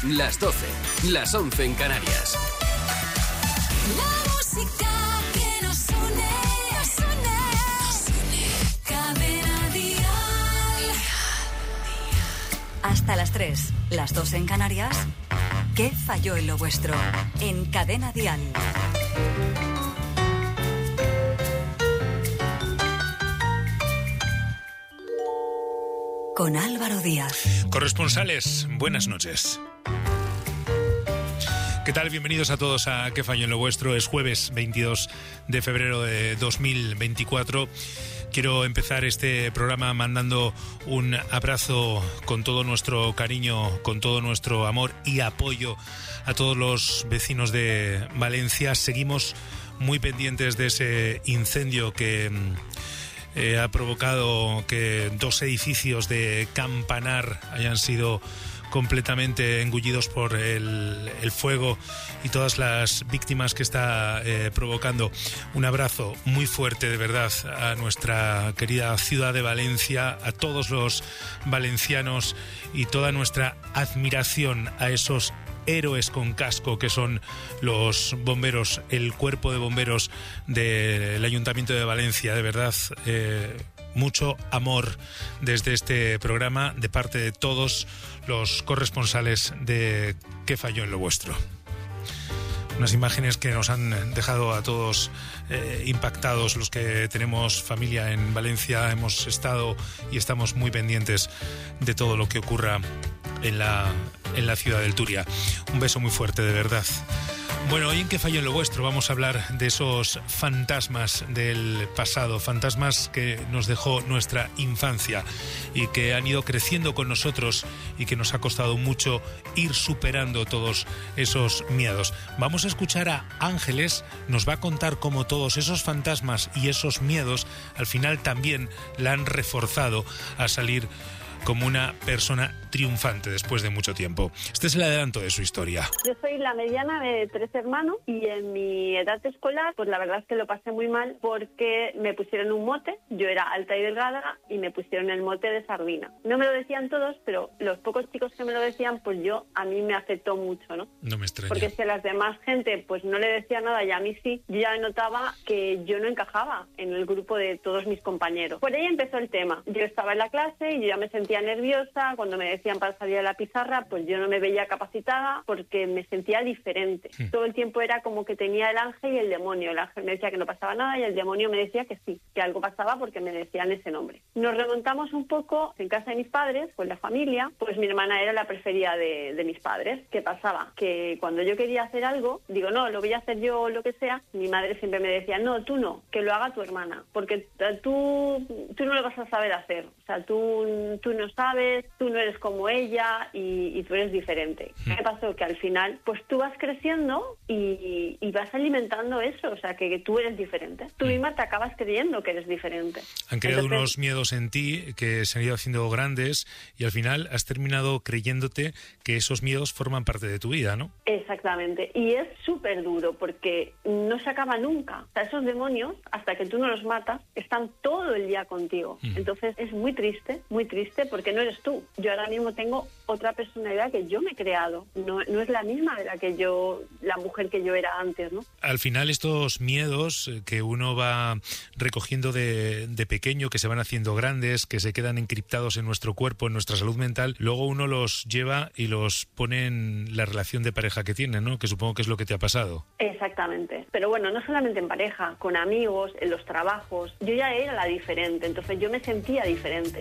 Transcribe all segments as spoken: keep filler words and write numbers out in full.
las doce, las once en Canarias. La música que nos une, nos une, nos une. Cadena Dial. Hasta las tres, las dos en Canarias. ¿Qué falló en lo vuestro? En Cadena Dial. Con Álvaro Díaz. Corresponsales, buenas noches. ¿Qué tal? Bienvenidos a todos a ¿Qué falló en lo vuestro? Es jueves veintidós de febrero de dos mil veinticuatro. Quiero empezar este programa mandando un abrazo con todo nuestro cariño, con todo nuestro amor y apoyo a todos los vecinos de Valencia. Seguimos muy pendientes de ese incendio que eh, ha provocado que dos edificios de Campanar hayan sido completamente engullidos por el, el fuego y todas las víctimas que está eh, provocando. Un abrazo muy fuerte, de verdad, a nuestra querida ciudad de Valencia, a todos los valencianos y toda nuestra admiración a esos héroes con casco que son los bomberos, el cuerpo de bomberos del Ayuntamiento de Valencia. De verdad, eh, mucho amor desde este programa de parte de todos los corresponsales de ¿Qué falló en lo vuestro? Unas imágenes que nos han dejado a todos eh, impactados. Los que tenemos familia en Valencia hemos estado y estamos muy pendientes de todo lo que ocurra en la, en la ciudad del Turia. Un beso muy fuerte, de verdad. Bueno, hoy en ¿Qué falló en lo vuestro? Vamos a hablar de esos fantasmas del pasado, fantasmas que nos dejó nuestra infancia y que han ido creciendo con nosotros y que nos ha costado mucho ir superando todos esos miedos. Vamos a escuchar a Ángeles, nos va a contar cómo todos esos fantasmas y esos miedos al final también la han reforzado a salir como una persona triunfante después de mucho tiempo. Este es el adelanto de su historia. Yo soy la mediana de tres hermanos y en mi edad escolar, pues la verdad es que lo pasé muy mal porque me pusieron un mote. Yo era alta y delgada y me pusieron el mote de sardina. No me lo decían todos, pero los pocos chicos que me lo decían, pues yo, a mí me afectó mucho, ¿no? No me extraña. Porque si a las demás gente pues no le decía nada y a mí sí, yo ya notaba que yo no encajaba en el grupo de todos mis compañeros. Por ahí empezó el tema. Yo estaba en la clase y yo ya me sentía nerviosa. Cuando me decían para salir a la pizarra, pues yo no me veía capacitada porque me sentía diferente. Sí. Todo el tiempo era como que tenía el ángel y el demonio. El ángel me decía que no pasaba nada y el demonio me decía que sí, que algo pasaba porque me decían ese nombre. Nos remontamos un poco en casa de mis padres, con la familia, pues mi hermana era la preferida de, de mis padres. ¿Qué pasaba? Que cuando yo quería hacer algo, digo, no, lo voy a hacer yo o lo que sea, mi madre siempre me decía, no, tú no, que lo haga tu hermana, porque tú, tú no lo vas a saber hacer. O sea, tú, tú no sabes, tú no eres como ella y, y tú eres diferente. ¿Qué pasó? Que al final, pues tú vas creciendo y, y vas alimentando eso, o sea, que, que tú eres diferente. Tú misma te acabas creyendo que eres diferente. Han creado Entonces, unos miedos en ti que se han ido haciendo grandes y al final has terminado creyéndote que esos miedos forman parte de tu vida, ¿no? Exactamente. Y es súper duro porque no se acaba nunca. O sea, esos demonios, hasta que tú no los matas, están todo el día contigo. Mm. Entonces es muy triste, muy triste porque no eres tú. Yo ahora mismo tengo otra personalidad que yo me he creado. No, no es la misma de la que yo, la mujer que yo era antes, ¿no? Al final estos miedos que uno va recogiendo de, de pequeño, que se van haciendo grandes, que se quedan encriptados en nuestro cuerpo, en nuestra salud mental, luego uno los lleva y los pone en la relación de pareja que tiene, ¿no? Que supongo que es lo que te ha pasado. Exactamente. Pero bueno, no solamente en pareja, con amigos, en los trabajos. Yo ya era la diferente, entonces yo me sentía diferente.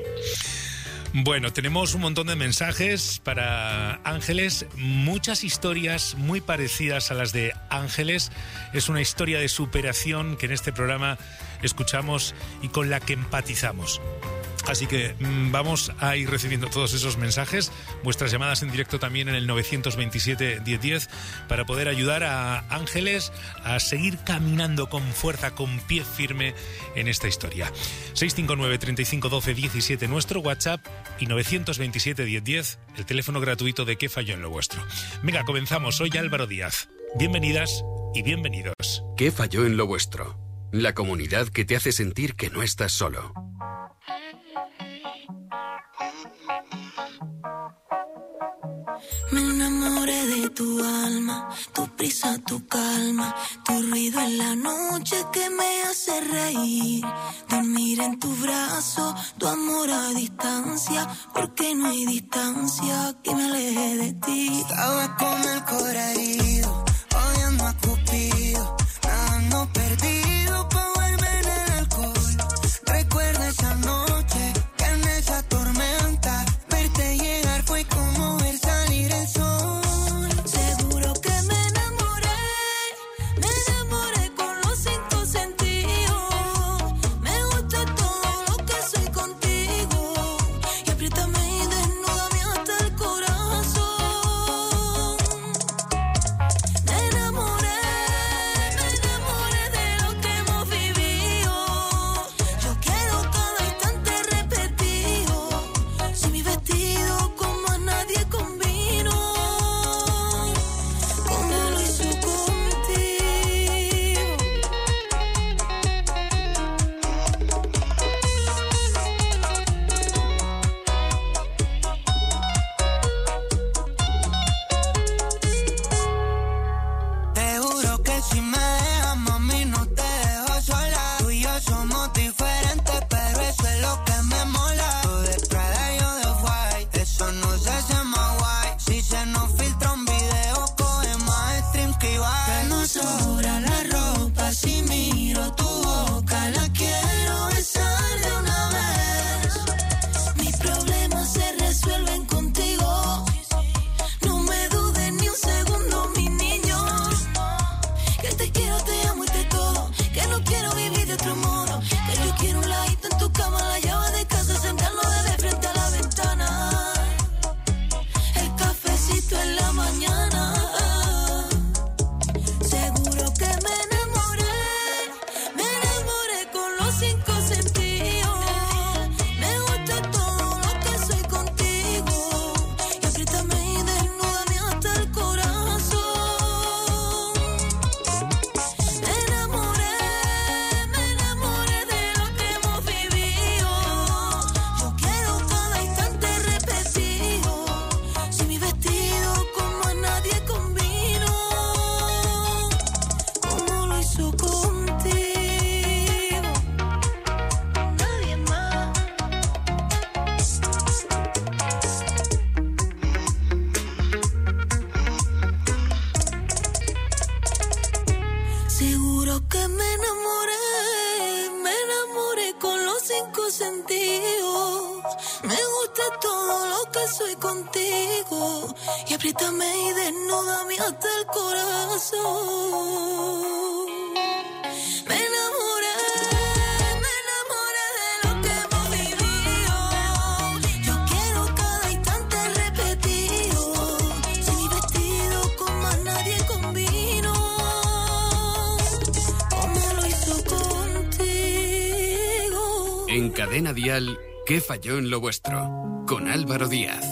Bueno, tenemos un montón de mensajes para Ángeles, muchas historias muy parecidas a las de Ángeles. Es una historia de superación que en este programa escuchamos y con la que empatizamos. Así que mmm, vamos a ir recibiendo todos esos mensajes, vuestras llamadas en directo también en el nueve dos siete, diez diez, para poder ayudar a Ángeles a seguir caminando con fuerza, con pie firme en esta historia. seis cinco nueve, treinta y cinco, doce, diecisiete, nuestro WhatsApp, y nueve dos siete, diez diez, el teléfono gratuito de ¿Qué falló en lo vuestro? Venga, comenzamos. Soy Álvaro Díaz. Bienvenidas y bienvenidos. ¿Qué falló en lo vuestro? La comunidad que te hace sentir que no estás solo. Me enamoré sonrisa, tu calma, tu ruido en la noche que me hace reír. Dormir en tu brazo, tu amor a distancia, porque no hay distancia que me aleje de ti. Estaba con el corazón herido, odiando a Cupido, nadando perdido pa' volver en el alcohol. Recuerdo esa noche, que en esa tormenta, verte llegar fue como ver salir el sol. Seguro que me enamoré, me enamoré con los cinco sentidos. Me gusta todo lo que soy contigo, y apriétame y desnúdame hasta el corazón. Me enamoré, me enamoré de lo que hemos vivido. Yo quiero cada instante repetido, si mi vestido como a nadie combino, como lo hizo contigo. Te juro que si me dejas, mami, no te dejo sola. Tú y yo somos diferentes, pero eso es lo que me mola. Tú de Prada y yo de White, eso no se hace más guay. Si se nos filtra un video, coge más streams que Ibai. Que no sobra la ropa si miro tu boca, la quiero besar de una vez. Mis problemas se resuelven contigo, no me dudes ni un segundo, mi niño. Que te quiero, te amo y te todo, que no quiero vivir de otro modo. Que yo quiero un ladito en tu cama, la llave de casa, sentarnos de frente a la ventana. El cafecito en la mañana. Seguro que me enamoré, me enamoré con los cinco sentidos. Me gusta todo lo que soy contigo, y apriétame y desnúdame hasta el corazón. Me enamoré, me enamoré de lo que hemos vivido. Yo quiero cada instante repetido, si mi vestido como a nadie combino, como lo hizo contigo, nadie más. Seguro que me enamoré, me enamoré con los cinco sentidos. Me gusta todo lo que soy contigo, y apriétame y desnúdame hasta el corazón. Me enamoré, me enamoré de lo que hemos vivido. Yo quiero cada instante repetido, si mi vestido como a nadie combino, como lo hizo contigo. En Cadena Dial, ¿qué falló en lo vuestro? Con Álvaro Díaz.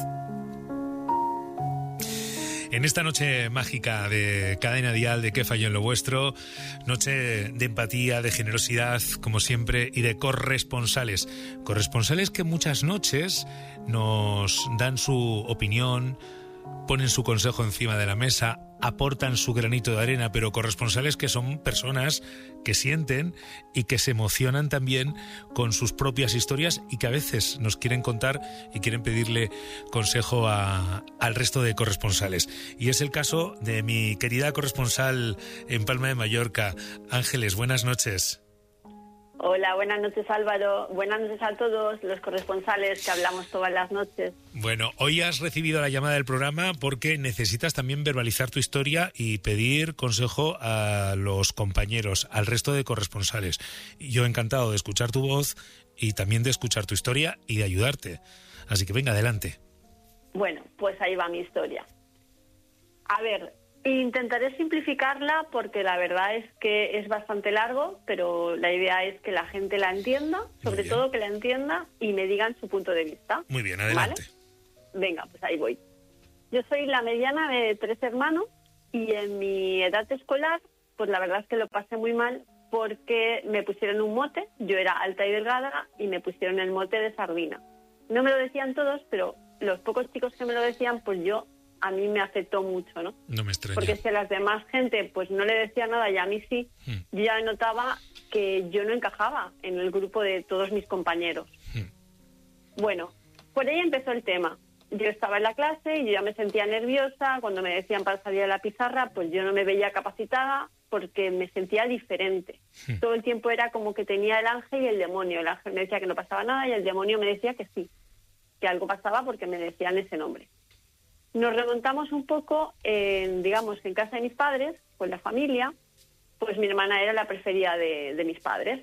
En esta noche mágica de Cadena Dial, de ¿Qué falló en lo vuestro? Noche de empatía, de generosidad, como siempre, y de corresponsales. Corresponsales que muchas noches nos dan su opinión, ponen su consejo encima de la mesa, aportan su granito de arena, pero corresponsales que son personas que sienten y que se emocionan también con sus propias historias y que a veces nos quieren contar y quieren pedirle consejo a, al resto de corresponsales. Y es el caso de mi querida corresponsal en Palma de Mallorca, Ángeles. Buenas noches. Hola, buenas noches Álvaro, buenas noches a todos los corresponsales que hablamos todas las noches. Bueno, hoy has recibido la llamada del programa porque necesitas también verbalizar tu historia y pedir consejo a los compañeros, al resto de corresponsales. Yo encantado de escuchar tu voz y también de escuchar tu historia y de ayudarte. Así que venga, adelante. Bueno, pues ahí va mi historia. A ver, intentaré simplificarla porque la verdad es que es bastante largo, pero la idea es que la gente la entienda, sobre todo que la entienda y me digan su punto de vista. Muy bien, adelante. ¿Vale? Venga, pues ahí voy. Yo soy la mediana de tres hermanos y en mi edad escolar, pues la verdad es que lo pasé muy mal porque me pusieron un mote, yo era alta y delgada y me pusieron el mote de sardina. No me lo decían todos, pero los pocos chicos que me lo decían, pues yo a mí me afectó mucho, ¿no? No me extraña. Porque si a las demás gente pues no le decía nada y a mí sí, Hmm. yo ya notaba que yo no encajaba en el grupo de todos mis compañeros. Hmm. Bueno, por ahí empezó el tema. Yo estaba en la clase y yo ya me sentía nerviosa. Cuando me decían para salir a la pizarra, pues yo no me veía capacitada porque me sentía diferente. Hmm. Todo el tiempo era como que tenía el ángel y el demonio. El ángel me decía que no pasaba nada y el demonio me decía que sí, que algo pasaba porque me decían ese nombre. Nos remontamos un poco, en, digamos, en casa de mis padres, con la familia, pues mi hermana era la preferida de, de mis padres.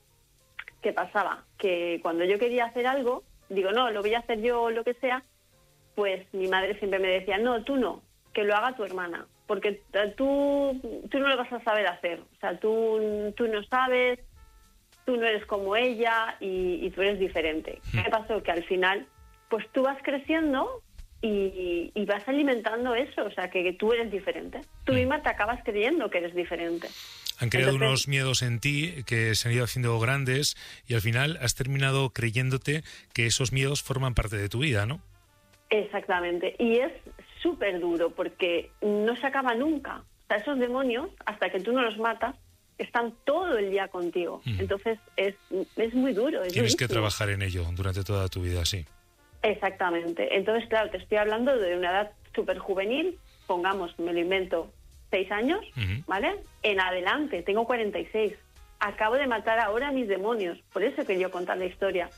¿Qué pasaba? Que cuando yo quería hacer algo, digo, no, lo voy a hacer yo o lo que sea, pues mi madre siempre me decía, no, tú no, que lo haga tu hermana, porque tú, tú no lo vas a saber hacer. O sea, tú, tú no sabes, tú no eres como ella y, y tú eres diferente. ¿Qué pasó? Que al final, pues tú vas creciendo y, y vas alimentando eso, o sea, que, que tú eres diferente. Tú misma te acabas creyendo que eres diferente. Han creado Entonces, unos miedos en ti que se han ido haciendo grandes y al final has terminado creyéndote que esos miedos forman parte de tu vida, ¿no? Exactamente. Y es súper duro porque no se acaba nunca. O sea, esos demonios, hasta que tú no los matas, están todo el día contigo. Mm. Entonces es, es muy duro. Es Tienes que durísimo. trabajar en ello durante toda tu vida, sí. Exactamente. Entonces, claro, te estoy hablando de una edad súper juvenil, pongamos, me lo invento, seis años, Ujú. ¿vale? En adelante, tengo cuarenta y seis. Acabo de matar ahora a mis demonios. Por eso quería contar la historia.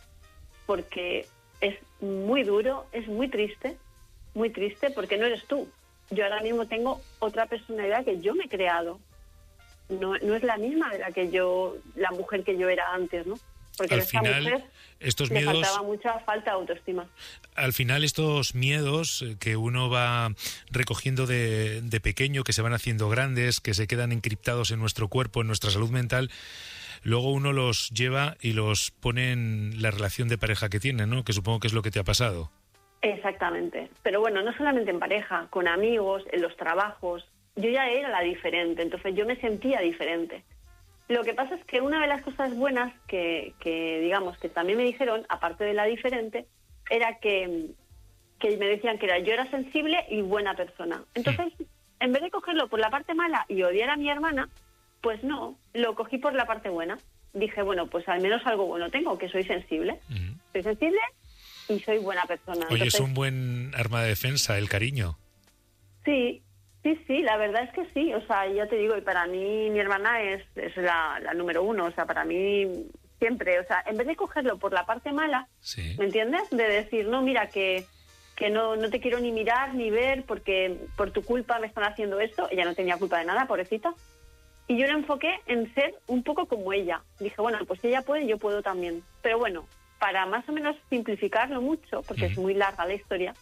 Porque es muy duro, es muy triste, muy triste, porque no eres tú. Yo ahora mismo tengo otra personalidad que yo me he creado. No, no es la misma de la que yo, la mujer que yo era antes, ¿no? Porque Al a esta final, mujer estos le miedos... faltaba mucha falta de autoestima. Al final estos miedos eh, que uno va recogiendo de, de pequeño, que se van haciendo grandes, que se quedan encriptados en nuestro cuerpo, en nuestra salud mental, luego uno los lleva y los pone en la relación de pareja que tiene, ¿no? Que supongo que es lo que te ha pasado. Exactamente. Pero bueno, no solamente en pareja, con amigos, en los trabajos. Yo ya era la diferente, entonces yo me sentía diferente. Lo que pasa es que una de las cosas buenas que, que digamos, que también me dijeron, aparte de la diferente, era que, que me decían que era, yo era sensible y buena persona. Entonces, en vez de cogerlo por la parte mala y odiar a mi hermana, pues no, lo cogí por la parte buena. Dije, bueno, pues al menos algo bueno tengo, que soy sensible. Ujú. Soy sensible y soy buena persona. Oye, Entonces, es un buen arma de defensa, el cariño. sí, sí, sí, la verdad es que sí. O sea, ya te digo, y para mí mi hermana es, es la, la número uno. O sea, para mí siempre, o sea, en vez de cogerlo por la parte mala, Sí. ¿me entiendes? De decir, no, mira, que, que no, no te quiero ni mirar ni ver porque por tu culpa me están haciendo esto. Ella no tenía culpa de nada, pobrecita. Y yo lo enfoqué en ser un poco como ella. Dije, bueno, pues si ella puede, yo puedo también. Pero bueno, para más o menos simplificarlo mucho, porque es Ujú. muy larga la historia,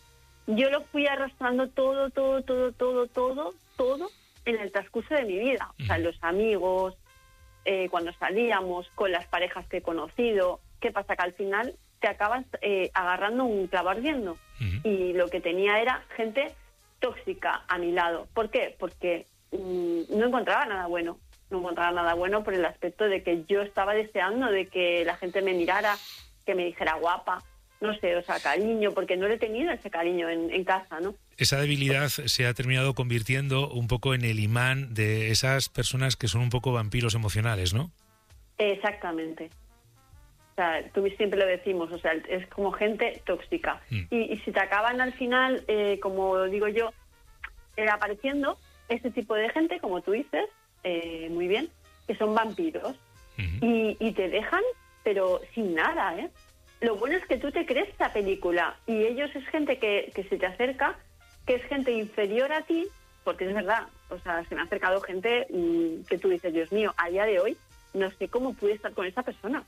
yo lo fui arrastrando todo, todo, todo, todo, todo, todo en el transcurso de mi vida. O sea, Ujú. los amigos, eh, cuando salíamos, con las parejas que he conocido. ¿Qué pasa? Que al final te acabas eh, agarrando un clavo ardiendo. Ujú. Y lo que tenía era gente tóxica a mi lado. ¿Por qué? Porque mm, no encontraba nada bueno. No encontraba nada bueno por el aspecto de que yo estaba deseando de que la gente me mirara, que me dijera guapa, no sé, o sea, cariño, porque no le he tenido ese cariño en, en casa, ¿no? Esa debilidad se ha terminado convirtiendo un poco en el imán de esas personas que son un poco vampiros emocionales, ¿no? Exactamente. O sea, tú siempre lo decimos, o sea, es como gente tóxica. Mm. Y, y si te acaban al final, eh, como digo yo, eh, apareciendo ese tipo de gente, como tú dices, eh, muy bien, que son vampiros. Ujú. Y, y te dejan, pero sin nada, ¿eh? Lo bueno es que tú te crees esa película y ellos es gente que, que se te acerca, que es gente inferior a ti, porque es verdad, o sea, se me ha acercado gente mmm, que tú dices, Dios mío, a día de hoy no sé cómo pude estar con esa persona.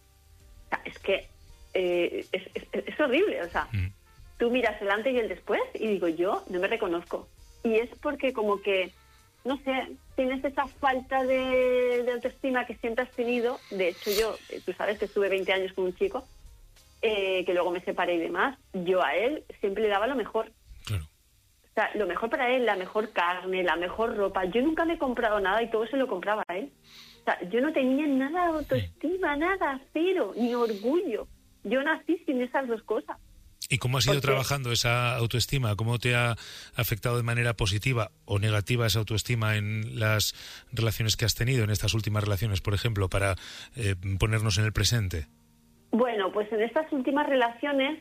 O sea, es que eh, es, es, es horrible, o sea, Mm. tú miras el antes y el después y digo, yo no me reconozco. Y es porque como que, no sé, tienes esa falta de, de autoestima que siempre has tenido. De hecho, yo, eh, tú sabes que estuve veinte años con un chico, eh, que luego me separé y demás. Yo a él siempre le daba lo mejor. Claro. O sea, lo mejor para él, la mejor carne, la mejor ropa. Yo nunca me he comprado nada y todo se lo compraba a él. O sea, yo no tenía nada de autoestima, nada, cero, ni orgullo. Yo nací sin esas dos cosas. ¿Y cómo has ido Porque- trabajando esa autoestima? ¿Cómo te ha afectado de manera positiva o negativa esa autoestima en las relaciones que has tenido, en estas últimas relaciones, por ejemplo, para eh, ponernos en el presente? Bueno, pues en estas últimas relaciones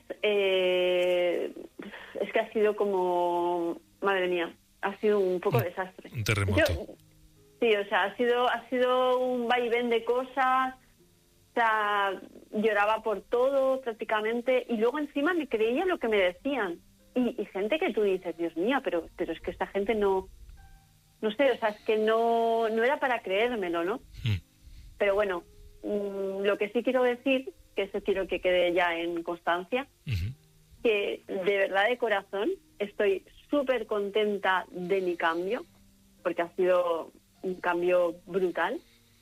eh, es que ha sido como, madre mía, ha sido un poco Un- desastre. un terremoto. Yo- sí, o sea, ha sido, ha sido un vaivén de cosas, o sea, lloraba por todo prácticamente y luego encima me creía lo que me decían. Y, y gente que tú dices, Dios mío, pero, pero es que esta gente no, no sé, o sea, es que no, no era para creérmelo, ¿no? Mm. Pero bueno, mm, lo que sí quiero decir, que eso quiero que quede ya en constancia, Ujú. que de verdad de corazón estoy súper contenta de mi cambio, porque ha sido un cambio brutal.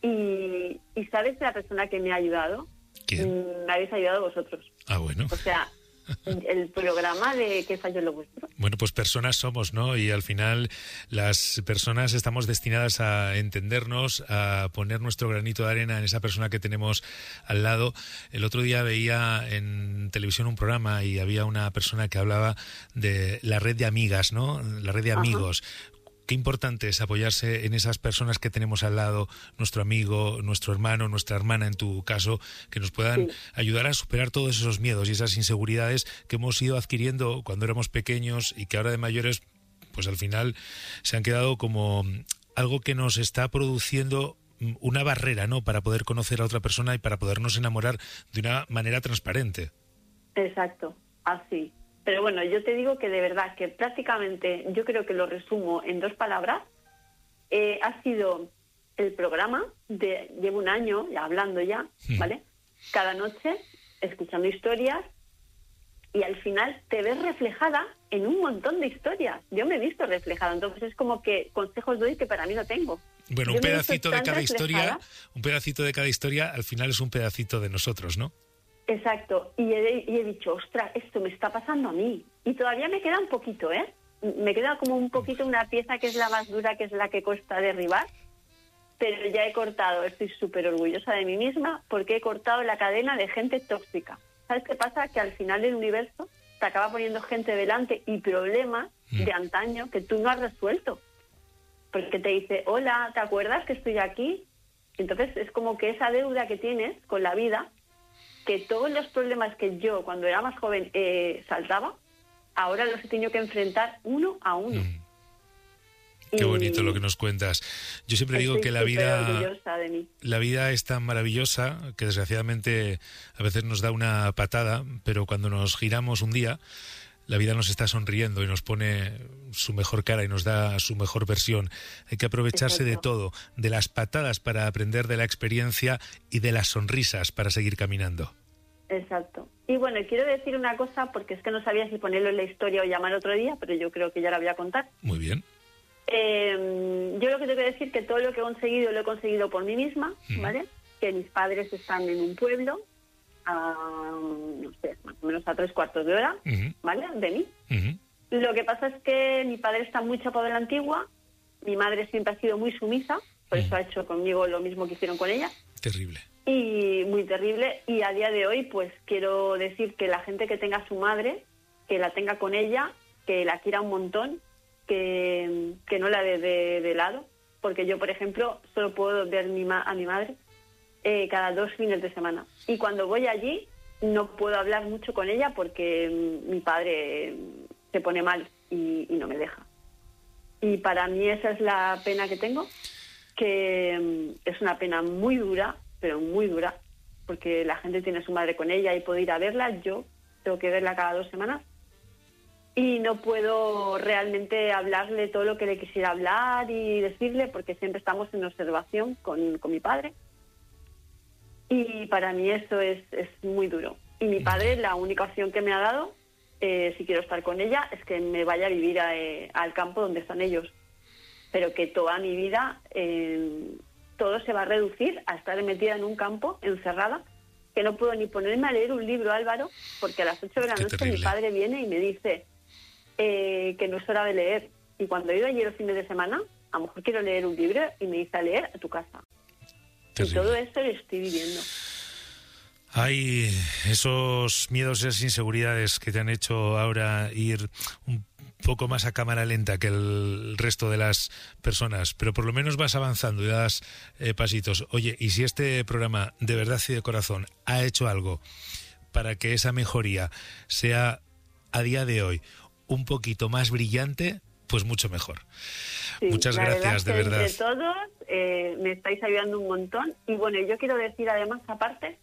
Y, y ¿sabes la persona que me ha ayudado? ¿Quién? Mm, Me habéis ayudado vosotros. Ah, bueno. O sea, el programa de ¿Qué falló lo vuestro? Bueno, pues personas somos, ¿no? Y al final las personas estamos destinadas a entendernos, a poner nuestro granito de arena en esa persona que tenemos al lado. El otro día veía en televisión un programa y había una persona que hablaba de la red de amigas, ¿no? La red de Ajá. amigos. Qué importante es apoyarse en esas personas que tenemos al lado, nuestro amigo, nuestro hermano, nuestra hermana en tu caso, que nos puedan Sí. ayudar a superar todos esos miedos y esas inseguridades que hemos ido adquiriendo cuando éramos pequeños y que ahora de mayores, pues al final se han quedado como algo que nos está produciendo una barrera, ¿no? Para poder conocer a otra persona y para podernos enamorar de una manera transparente. Exacto, así. Pero bueno, yo te digo que de verdad que prácticamente, yo creo que lo resumo en dos palabras, eh, ha sido el programa, de llevo un año ya hablando ya, Hmm. ¿vale? Cada noche, escuchando historias, y al final te ves reflejada en un montón de historias. Yo me he visto reflejada, entonces es como que consejos doy que para mí no tengo. Bueno, Yo un me he visto pedacito de tan cada historia, reflejada. un pedacito de cada historia, al final es un pedacito de nosotros, ¿no? Exacto, y he, y he dicho, ostras, esto me está pasando a mí. Y todavía me queda un poquito, ¿eh? Me queda como un poquito una pieza que es la más dura, que es la que cuesta derribar, pero ya he cortado, estoy súper orgullosa de mí misma, porque he cortado la cadena de gente tóxica. ¿Sabes qué pasa? Que al final del universo te acaba poniendo gente delante y problemas Mm. de antaño que tú no has resuelto. Porque te dice, hola, ¿te acuerdas que estoy aquí? Entonces es como que esa deuda que tienes con la vida, que todos los problemas que yo cuando era más joven eh, saltaba, ahora los he tenido que enfrentar uno a uno. Mm. Qué Y bonito lo que nos cuentas. Yo siempre digo estoy que la súper vida, orgullosa de mí. la vida es tan maravillosa que desgraciadamente a veces nos da una patada, pero cuando nos giramos un día, la vida nos está sonriendo y nos pone su mejor cara y nos da su mejor versión. Hay que aprovecharse de Exacto. todo, de las patadas para aprender de la experiencia y de las sonrisas para seguir caminando. Exacto. Y bueno, quiero decir una cosa, porque es que no sabía si ponerlo en la historia o llamar otro día, pero yo creo que ya la voy a contar. Muy bien. Eh, yo lo que tengo que decir que todo lo que he conseguido lo he conseguido por mí misma, Ujú. ¿vale? Que mis padres están en un pueblo, a, no sé, más o menos a tres cuartos de hora, Ujú, ¿vale? De mí. ujú. Lo que pasa es que mi padre está muy chapado de la antigua, mi madre siempre ha sido muy sumisa, por eso Ujú. ha hecho conmigo lo mismo que hicieron con ella, Terrible. y muy terrible. Y a día de hoy, pues quiero decir que la gente que tenga a su madre, que la tenga con ella, que la quiera un montón, que, que no la dé de, de lado, porque yo, por ejemplo, solo puedo ver mi ma- a mi madre eh, cada dos fines de semana. Y cuando voy allí, no puedo hablar mucho con ella porque mm, mi padre mm, se pone mal y, y no me deja. Y para mí esa es la pena que tengo, que mm, es una pena muy dura, pero muy dura, porque la gente tiene a su madre con ella y puede ir a verla. Yo tengo que verla cada dos semanas y no puedo realmente hablarle todo lo que le quisiera hablar y decirle, porque siempre estamos en observación con, con mi padre. Y para mí eso es, es muy duro. Y mi padre, la única opción que me ha dado, eh, si quiero estar con ella, es que me vaya a vivir a, eh, al campo donde están ellos. Pero que toda mi vida eh, todo se va a reducir a estar metida en un campo, encerrada, que no puedo ni ponerme a leer un libro, Álvaro, porque a las ocho de la Qué noche terrible. mi padre viene y me dice eh, que no es hora de leer. Y cuando he ido allí los fines de semana, a lo mejor quiero leer un libro y me dice a leer a tu casa. Y Terrible. todo esto lo estoy viviendo. Hay esos miedos, esas inseguridades que te han hecho ahora ir un poco más a cámara lenta que el resto de las personas, pero por lo menos vas avanzando y das eh, pasitos. Oye, y si este programa de verdad y de corazón ha hecho algo para que esa mejoría sea a día de hoy un poquito más brillante, pues mucho mejor. Sí, muchas la gracias, verdad de verdad. Entre todos eh, me estáis ayudando un montón. Y bueno, yo quiero decir además, aparte,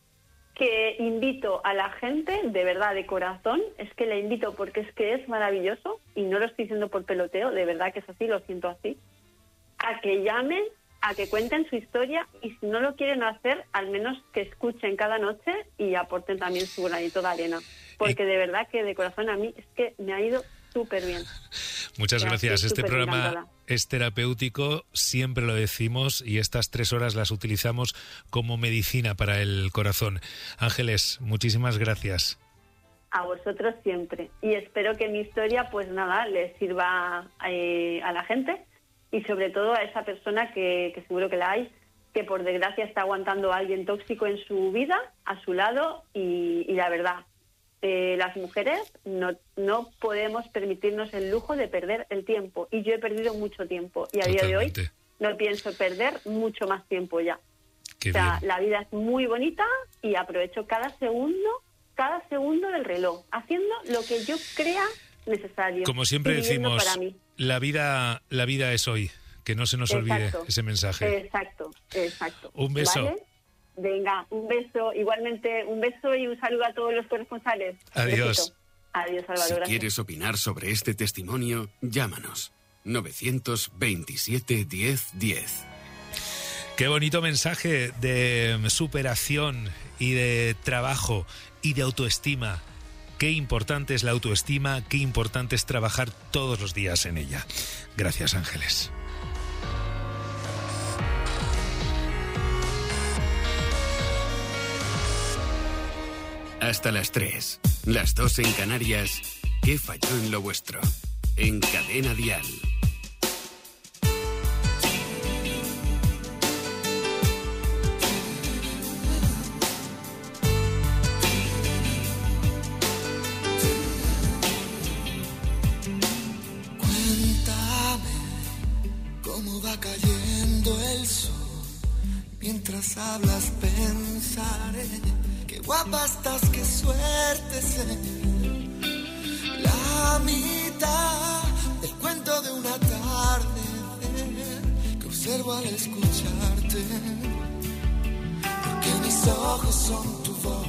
que invito a la gente, de verdad, de corazón, es que la invito porque es que es maravilloso, y no lo estoy diciendo por peloteo, de verdad que es así, lo siento así, a que llamen, a que cuenten su historia, y si no lo quieren hacer, al menos que escuchen cada noche y aporten también su granito de arena. Porque y... de verdad que de corazón a mí es que me ha ido súper bien. Muchas ya, gracias. Este programa encantada. Es terapéutico, siempre lo decimos, y estas tres horas las utilizamos como medicina para el corazón. Ángeles, muchísimas gracias. A vosotros siempre. Y espero que mi historia, pues nada, les sirva eh, a la gente, y sobre todo a esa persona que, que seguro que la hay, que por desgracia está aguantando a alguien tóxico en su vida, a su lado, y, y la verdad, Eh, las mujeres no, no podemos permitirnos el lujo de perder el tiempo, y yo he perdido mucho tiempo y a Totalmente. día de hoy no pienso perder mucho más tiempo ya. Qué o sea, bien. La vida es muy bonita y aprovecho cada segundo, cada segundo del reloj, haciendo lo que yo crea necesario. Como siempre y viviendo decimos, para mí. la vida, la vida es hoy, que no se nos Exacto. olvide ese mensaje. Exacto, exacto. Un beso. ¿Vale? Venga, un beso, igualmente un beso y un saludo a todos los corresponsales. Adiós. Besito. Adiós, Álvaro, Si gracias. quieres opinar sobre este testimonio, llámanos. nueve veintisiete, diez, diez. Qué bonito mensaje de superación y de trabajo y de autoestima. Qué importante es la autoestima, qué importante es trabajar todos los días en ella. Gracias, Ángeles. Hasta las tres, las dos en Canarias. ¿Qué falló en lo vuestro? En Cadena Dial. Cuéntame cómo va cayendo el sol. Mientras hablas pensaré. Qué guapa estás, qué suerte ser. La mitad del cuento de una tarde que observo al escucharte. Porque mis ojos son tu voz.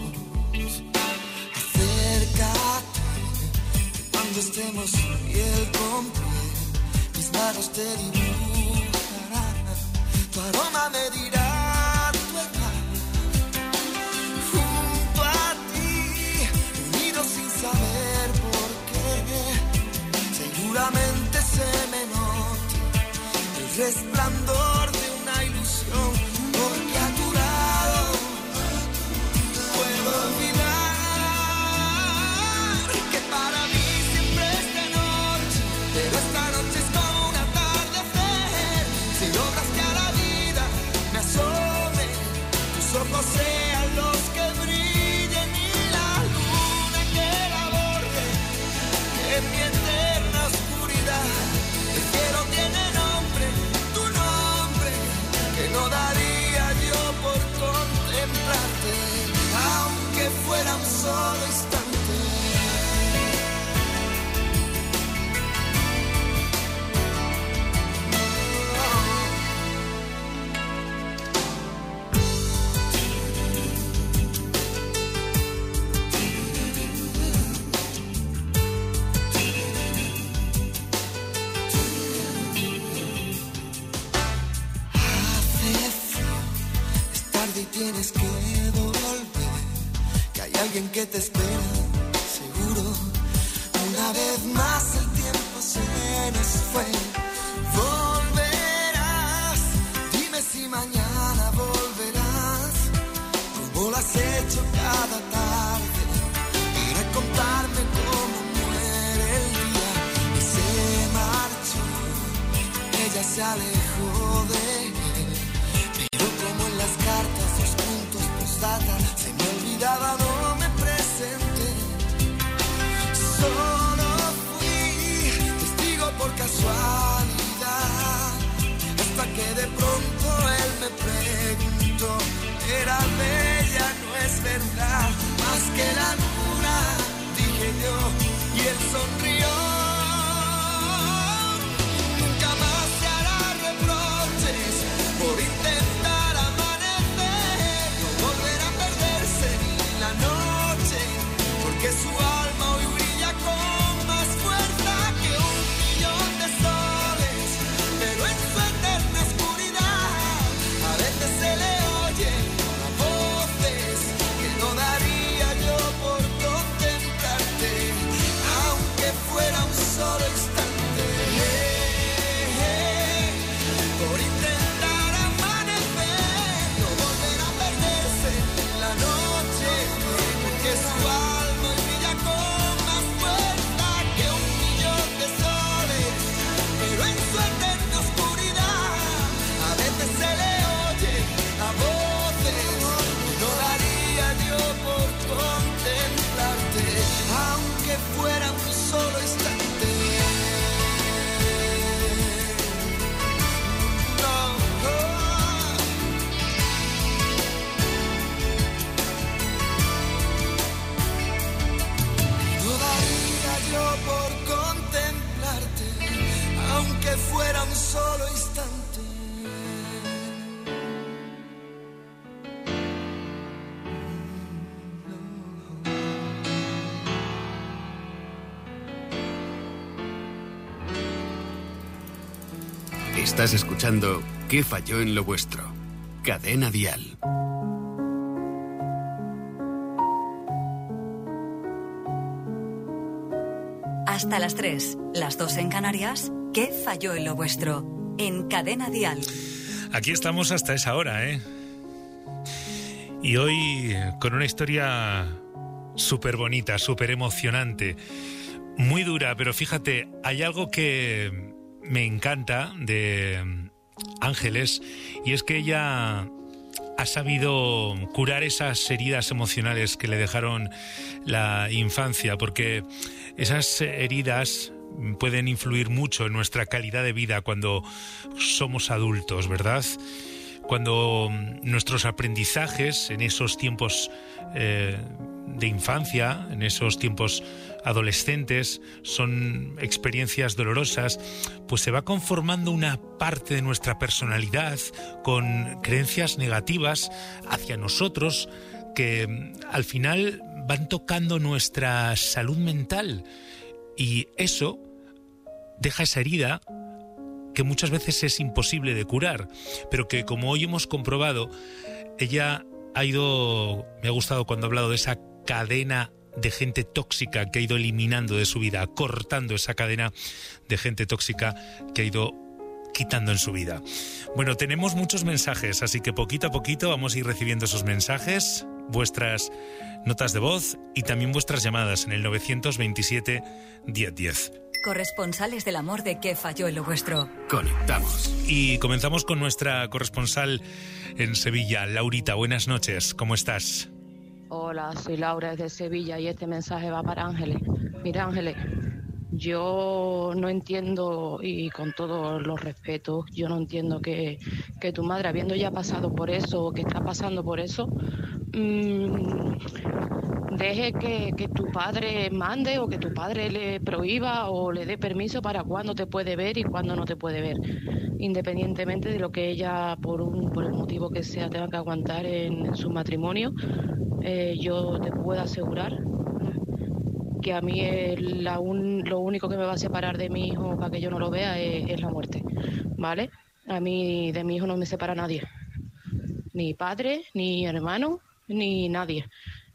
Acércate, que cuando estemos piel con piel, mis manos te dibujarán. Tu aroma me dirá. Saber por qué, seguramente se me note el resplandor de una ilusión, porque a tu lado puedo olvidar que para mí siempre es de noche, pero esta noche es como un atardecer. Si logras que a la vida me asome, tus ojos sean los que brillen y la luna que la borde en mi eterna oscuridad. El cielo tiene nombre, tu nombre, que no daría yo por contemplarte, aunque fuera un solo instante. Tienes que volver, que hay alguien que te espera, seguro. Una vez más el tiempo se nos fue. Volverás, dime si mañana volverás, como lo has hecho cada tarde, para contarme cómo muere el día. Y se marchó, ella se alejó de él, pero como en las cartas, los puntos postdata, se me olvidó Estás escuchando ¿Qué falló en lo vuestro? Cadena Dial. Hasta las tres, las dos en Canarias, ¿qué falló en lo vuestro? En Cadena Dial. Aquí estamos hasta esa hora, ¿eh? Y hoy con una historia súper bonita, súper emocionante, muy dura, pero fíjate, hay algo que me encanta de Ángeles, y es que ella ha sabido curar esas heridas emocionales que le dejaron la infancia, porque esas heridas pueden influir mucho en nuestra calidad de vida cuando somos adultos, ¿verdad? Cuando nuestros aprendizajes en esos tiempos eh, de infancia, en esos tiempos adolescentes, son experiencias dolorosas, pues se va conformando una parte de nuestra personalidad con creencias negativas hacia nosotros que al final van tocando nuestra salud mental, y eso deja esa herida que muchas veces es imposible de curar, pero que, como hoy hemos comprobado, ella ha ido, me ha gustado cuando ha hablado de esa cadena de gente tóxica que ha ido eliminando de su vida, cortando esa cadena de gente tóxica que ha ido quitando en su vida. Bueno, tenemos muchos mensajes, así que poquito a poquito vamos a ir recibiendo esos mensajes, vuestras notas de voz y también vuestras llamadas en el novecientos veintisiete diez diez. Corresponsales del amor de ¿Qué falló en lo vuestro? Conectamos. Y comenzamos con nuestra corresponsal en Sevilla, Laurita. Buenas noches, ¿cómo estás? Hola, soy Laura desde Sevilla y este mensaje va para Ángeles. Mira, Ángeles, yo no entiendo, y con todos los respetos, yo no entiendo que, que tu madre, habiendo ya pasado por eso o que está pasando por eso, mmm, deje que, que tu padre mande o que tu padre le prohíba o le dé permiso para cuándo te puede ver y cuándo no te puede ver, independientemente de lo que ella, por un por el motivo que sea, tenga que aguantar en, en su matrimonio. Eh, yo te puedo asegurar que a mí el, la un, lo único que me va a separar de mi hijo para que yo no lo vea es, es la muerte, ¿vale? A mí de mi hijo no me separa nadie, ni padre, ni hermano, ni nadie.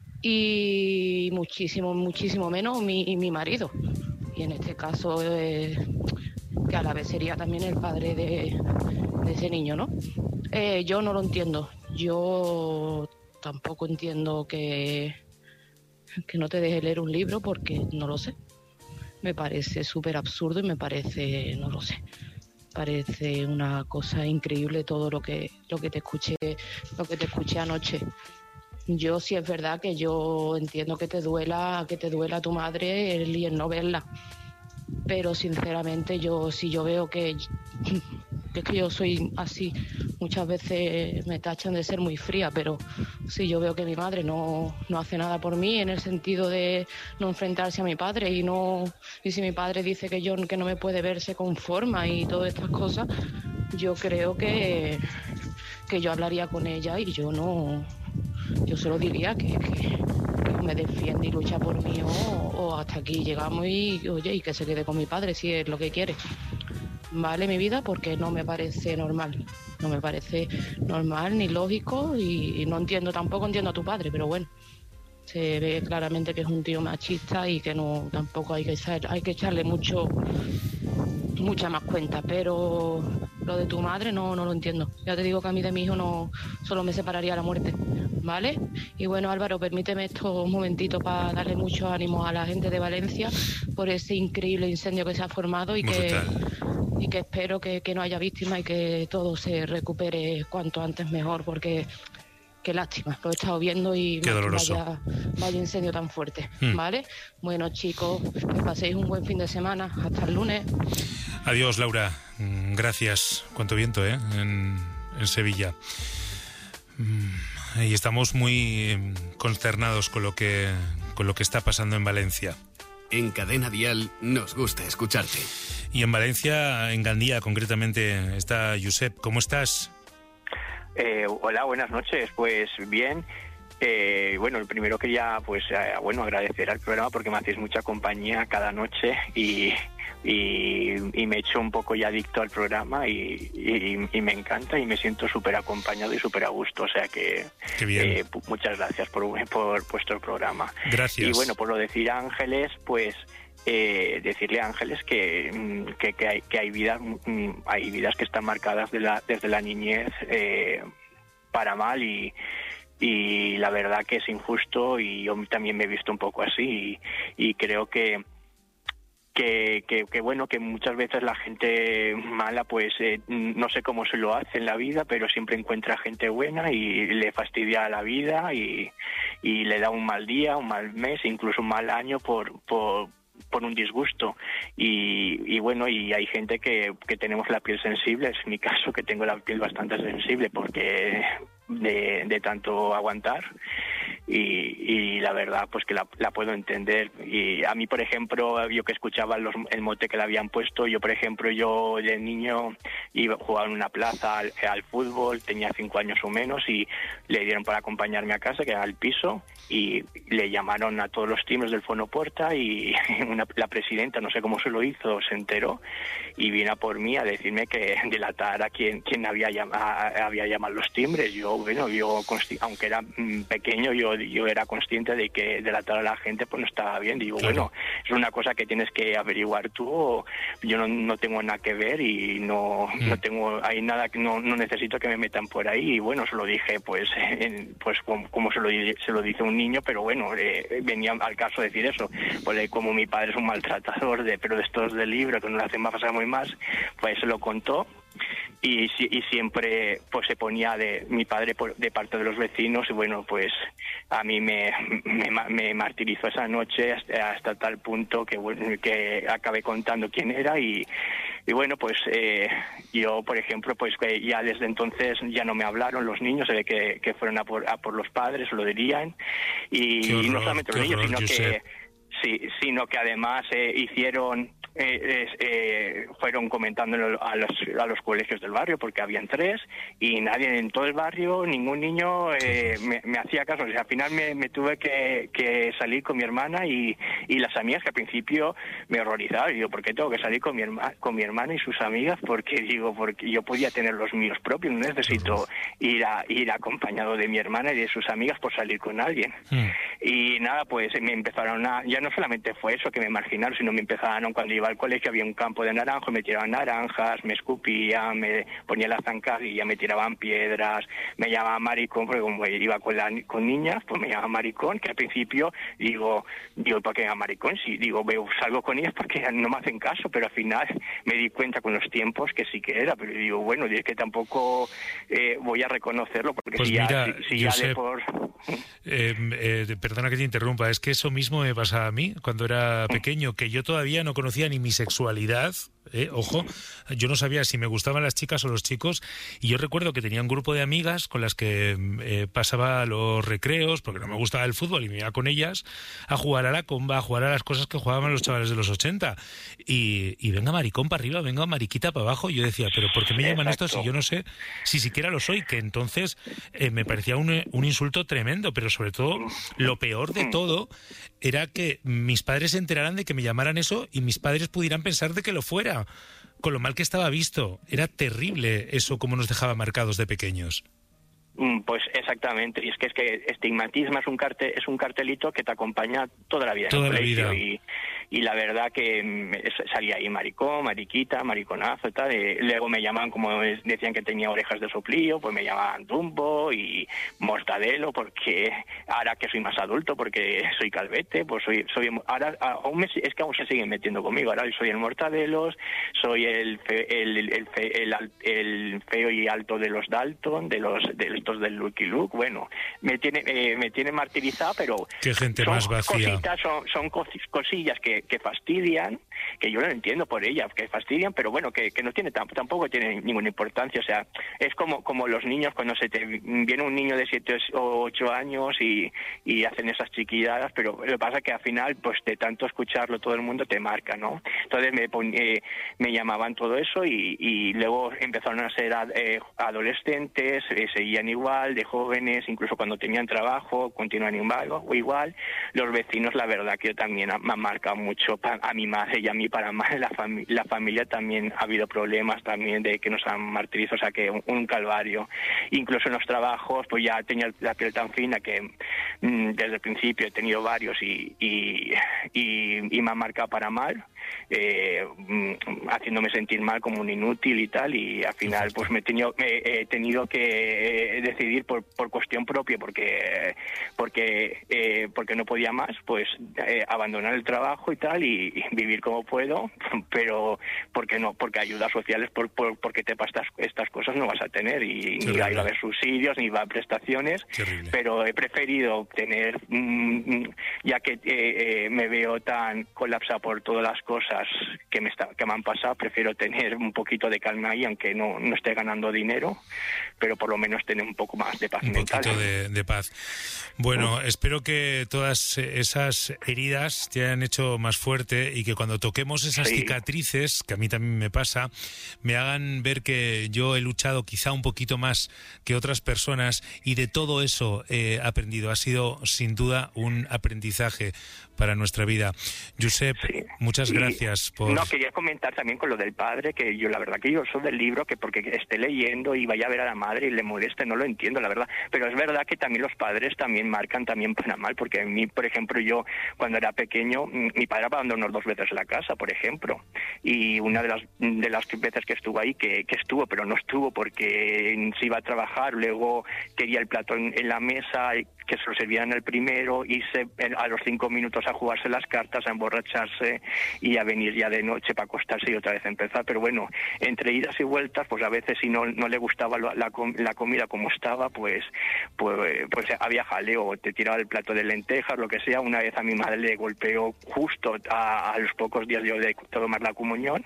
Y muchísimo, muchísimo menos mi, mi marido. Y en este caso, eh, que a la vez sería también el padre de, de ese niño, ¿no? Eh, yo no lo entiendo. Yo tampoco entiendo que, que no te deje leer un libro, porque no lo sé. Me parece súper absurdo y me parece, no lo sé, parece una cosa increíble todo lo que, lo que te escuché, lo que te escuché anoche. Yo sí es verdad que yo entiendo que te duela, que te duela tu madre el, y el no verla, pero sinceramente yo si yo veo que, que es que yo soy así, muchas veces me tachan de ser muy fría, pero si yo veo que mi madre no, no hace nada por mí en el sentido de no enfrentarse a mi padre, y no y si mi padre dice que yo que no me puede ver se conforma y todas estas cosas, yo creo que, que yo hablaría con ella y yo no... Yo solo diría que, que, que me defiende y lucha por mí, o, o hasta aquí llegamos y, oye, y que se quede con mi padre si es lo que quiere. Vale, mi vida, porque no me parece normal. No me parece normal ni lógico, y, y no entiendo, tampoco entiendo a tu padre, pero bueno, se ve claramente que es un tío machista y que no tampoco hay que echar, hay que echarle mucho mucha más cuenta, pero lo de tu madre no, no lo entiendo. Ya te digo que a mí de mi hijo no solo me separaría la muerte, ¿vale? Y bueno, Álvaro, permíteme estos momentitos para darle mucho ánimo a la gente de Valencia por ese increíble incendio que se ha formado y que, y que espero que, que no haya víctimas y que todo se recupere cuanto antes mejor, porque qué lástima, lo he estado viendo y vaya, vaya incendio tan fuerte, mm. ¿vale? Bueno, chicos, que paséis un buen fin de semana, hasta el lunes. Adiós, Laura, gracias. Cuánto viento, ¿eh? En, en Sevilla. Y estamos muy consternados con lo que con lo que está pasando en Valencia. En Cadena Dial nos gusta escucharte. Y en Valencia, en Gandía concretamente, está Josep. ¿Cómo estás? Eh, hola, buenas noches. Pues bien, Eh, bueno, el primero quería, pues, eh, bueno, agradecer al programa porque me hacéis mucha compañía cada noche y, y, y me he hecho un poco ya adicto al programa y, y, y me encanta y me siento súper acompañado y súper a gusto. O sea que Qué bien. Eh, muchas gracias por, por vuestro programa. Gracias. Y bueno, por lo decir a Ángeles, pues... Eh, decirle a Ángeles que, que, que, hay, que hay vidas hay vidas que están marcadas de la, desde la niñez eh, para mal y, y la verdad que es injusto y yo también me he visto un poco así y, y creo que Que, que, que bueno, que muchas veces la gente mala pues eh, no sé cómo se lo hace en la vida, pero siempre encuentra gente buena y le fastidia la vida y, y le da un mal día, un mal mes, incluso un mal año por... por por un disgusto y, y bueno, y hay gente que, que tenemos la piel sensible, es mi caso, que tengo la piel bastante sensible porque de, de tanto aguantar y, y la verdad pues que la, la puedo entender. Y a mí, por ejemplo, yo que escuchaba los, el mote que le habían puesto, yo por ejemplo, yo de niño iba a jugar en una plaza al, al fútbol, tenía cinco años o menos y le dieron para acompañarme a casa, que era al piso, y le llamaron a todos los timbres del Fonoporta y una, la presidenta, no sé cómo se lo hizo, se enteró y vino a por mí a decirme que delatara a quien, quien había, llama, había llamado los timbres. Yo, bueno, yo aunque era pequeño, yo, yo era consciente de que delatar a la gente pues no estaba bien. Digo, claro, bueno, es una cosa que tienes que averiguar tú, yo no, no tengo nada que ver y no, mm. no tengo hay nada, no, no necesito que me metan por ahí. Y bueno, se lo dije pues en, pues como, como se, lo, se lo dice un niño, pero bueno, eh, venía al caso decir eso, pues como mi padre es un maltratador, de pero de estos del libro que no le hacen pasar muy más, pues se lo contó. Y, y siempre pues se ponía de mi padre por, de parte de los vecinos y bueno, pues a mí me, me, me martirizó esa noche hasta, hasta tal punto que, bueno, que acabé contando quién era y, y bueno, pues eh, yo, por ejemplo, pues que ya desde entonces ya no me hablaron los niños, se ve que, que fueron a por, a por los padres, lo dirían y, horror, y no solamente los niños, horror, sino que sí, sino que además eh, hicieron Eh, eh, fueron comentándolo a los, a los colegios del barrio porque habían tres y nadie en todo el barrio, ningún niño eh, me, me hacía caso. O sea, al final me, me tuve que, que salir con mi hermana y, y las amigas que al principio me horrorizaban. Digo, ¿por qué tengo que salir con mi, herma, con mi hermana y sus amigas? Porque digo, porque yo podía tener los míos propios, no necesito ir, a, ir acompañado de mi hermana y de sus amigas por salir con alguien. Mm. Y nada, pues me empezaron a... Ya no solamente fue eso que me marginaron, sino me empezaron cuando iba al colegio, había un campo de naranjos, me tiraban naranjas, me escupían, me ponía la zancadilla, me tiraban piedras, me llamaban maricón, porque como iba con, la, con niñas, pues me llamaban maricón, que al principio digo, digo, ¿por qué me llaman maricón? Si digo, veo, salgo con ellas porque no me hacen caso, pero al final me di cuenta con los tiempos que sí que era, pero digo, bueno, es que tampoco eh, voy a reconocerlo, porque pues si, mira, ya, si, si ya Josep, de por... Eh, eh, perdona que te interrumpa, es que eso mismo me pasaba a mí cuando era pequeño, que yo todavía no conocía ni mi sexualidad, eh, ojo, yo no sabía si me gustaban las chicas o los chicos, y yo recuerdo que tenía un grupo de amigas con las que eh, pasaba los recreos, porque no me gustaba el fútbol, y me iba con ellas a jugar a la comba, a jugar a las cosas que jugaban los chavales de los ochenta, y, y venga maricón para arriba, venga mariquita para abajo, y yo decía, pero ¿por qué me llaman esto si yo no sé si siquiera lo soy? Que entonces eh, me parecía un, un insulto tremendo, pero sobre todo, lo peor de todo era que mis padres se enteraran de que me llamaran eso y mis padres pudieran pensar de que lo fuera, con lo mal que estaba visto. Era terrible eso, como nos dejaba marcados de pequeños. Pues exactamente, y es que es que estigmatismo es un cartel, es un cartelito que te acompaña toda la vida toda en el la colegio, vida. y y la verdad que salía ahí maricón, mariquita, mariconazo y tal. Y luego me llamaban, como decían que tenía orejas de soplillo, pues me llamaban Dumbo y Mortadelo, porque ahora que soy más adulto, porque soy calvete, pues soy soy ahora aún me, es que aún se siguen metiendo conmigo. Ahora soy el Mortadelos, soy el fe, el, el, el, fe, el, el feo y alto de los Dalton, de los de estos del Lucky Luke. Bueno, me tiene eh, me tiene martirizado, pero qué gente son más vacía. Cositas, son, son cosillas que que, que fastidian, que yo lo entiendo por ella, que fastidian, pero bueno, que, que no tiene tampoco tiene ninguna importancia. O sea, es como como los niños cuando se te viene un niño de siete o ocho años y, y hacen esas chiquilladas, pero lo que pasa es que al final, pues de tanto escucharlo todo el mundo te marca, ¿no? Entonces me eh, me llamaban todo eso y, y luego empezaron a ser eh, adolescentes, eh, seguían igual, de jóvenes, incluso cuando tenían trabajo, continúan igual, o igual. Los vecinos, la verdad que también me han marcado mucho a mi madre y a mí para más. La, fami la familia también ha habido problemas también de que nos han martirizado, o sea que un, un calvario. Incluso en los trabajos, pues ya tenía la piel tan fina que mmm, desde el principio he tenido varios y, y, y, y me han marcado para mal. Eh, haciéndome sentir mal como un inútil y tal, y al final pues me he tenido, me, he tenido que eh, decidir por, por cuestión propia, porque porque eh, porque no podía más, pues eh, abandonar el trabajo y tal y, y vivir como puedo, pero porque no, porque ayudas sociales por, por porque te pasas estas cosas no vas a tener y ni va a haber subsidios ni va a haber prestaciones. Terrible. Pero he preferido tener mm, ya que eh, eh, me veo tan colapsado por todas las cosas que me, está, que me han pasado, prefiero tener un poquito de calma ahí, aunque no, no esté ganando dinero, pero por lo menos tener un poco más de paz un mental. Un poquito de, de paz. Bueno, ¿Mm? espero que todas esas heridas te hayan hecho más fuerte y que cuando toquemos esas sí. cicatrices, que a mí también me pasa, me hagan ver que yo he luchado quizá un poquito más que otras personas y de todo eso he aprendido. Ha sido sin duda un aprendizaje para nuestra vida. Josep, sí. muchas gracias y, por... No, quería comentar también con lo del padre, que yo la verdad que yo soy del libro, que porque esté leyendo y vaya a ver a la madre y le moleste, no lo entiendo, la verdad. Pero es verdad que también los padres también marcan también para mal, porque a mí, por ejemplo, yo cuando era pequeño, mi padre abandonó dos veces la casa, por ejemplo. Y una de las de las veces que estuvo ahí, que, que estuvo, pero no estuvo porque se iba a trabajar, luego quería el plato en, en la mesa, que se lo servían el primero, irse a los cinco minutos a jugarse las cartas, a emborracharse y a venir ya de noche para acostarse y otra vez empezar. Pero bueno, entre idas y vueltas, pues a veces si no no le gustaba la, la, la comida como estaba, pues, pues pues había jaleo, te tiraba el plato de lentejas, lo que sea. Una vez a mi madre le golpeó justo a, a los pocos días yo de tomar la comunión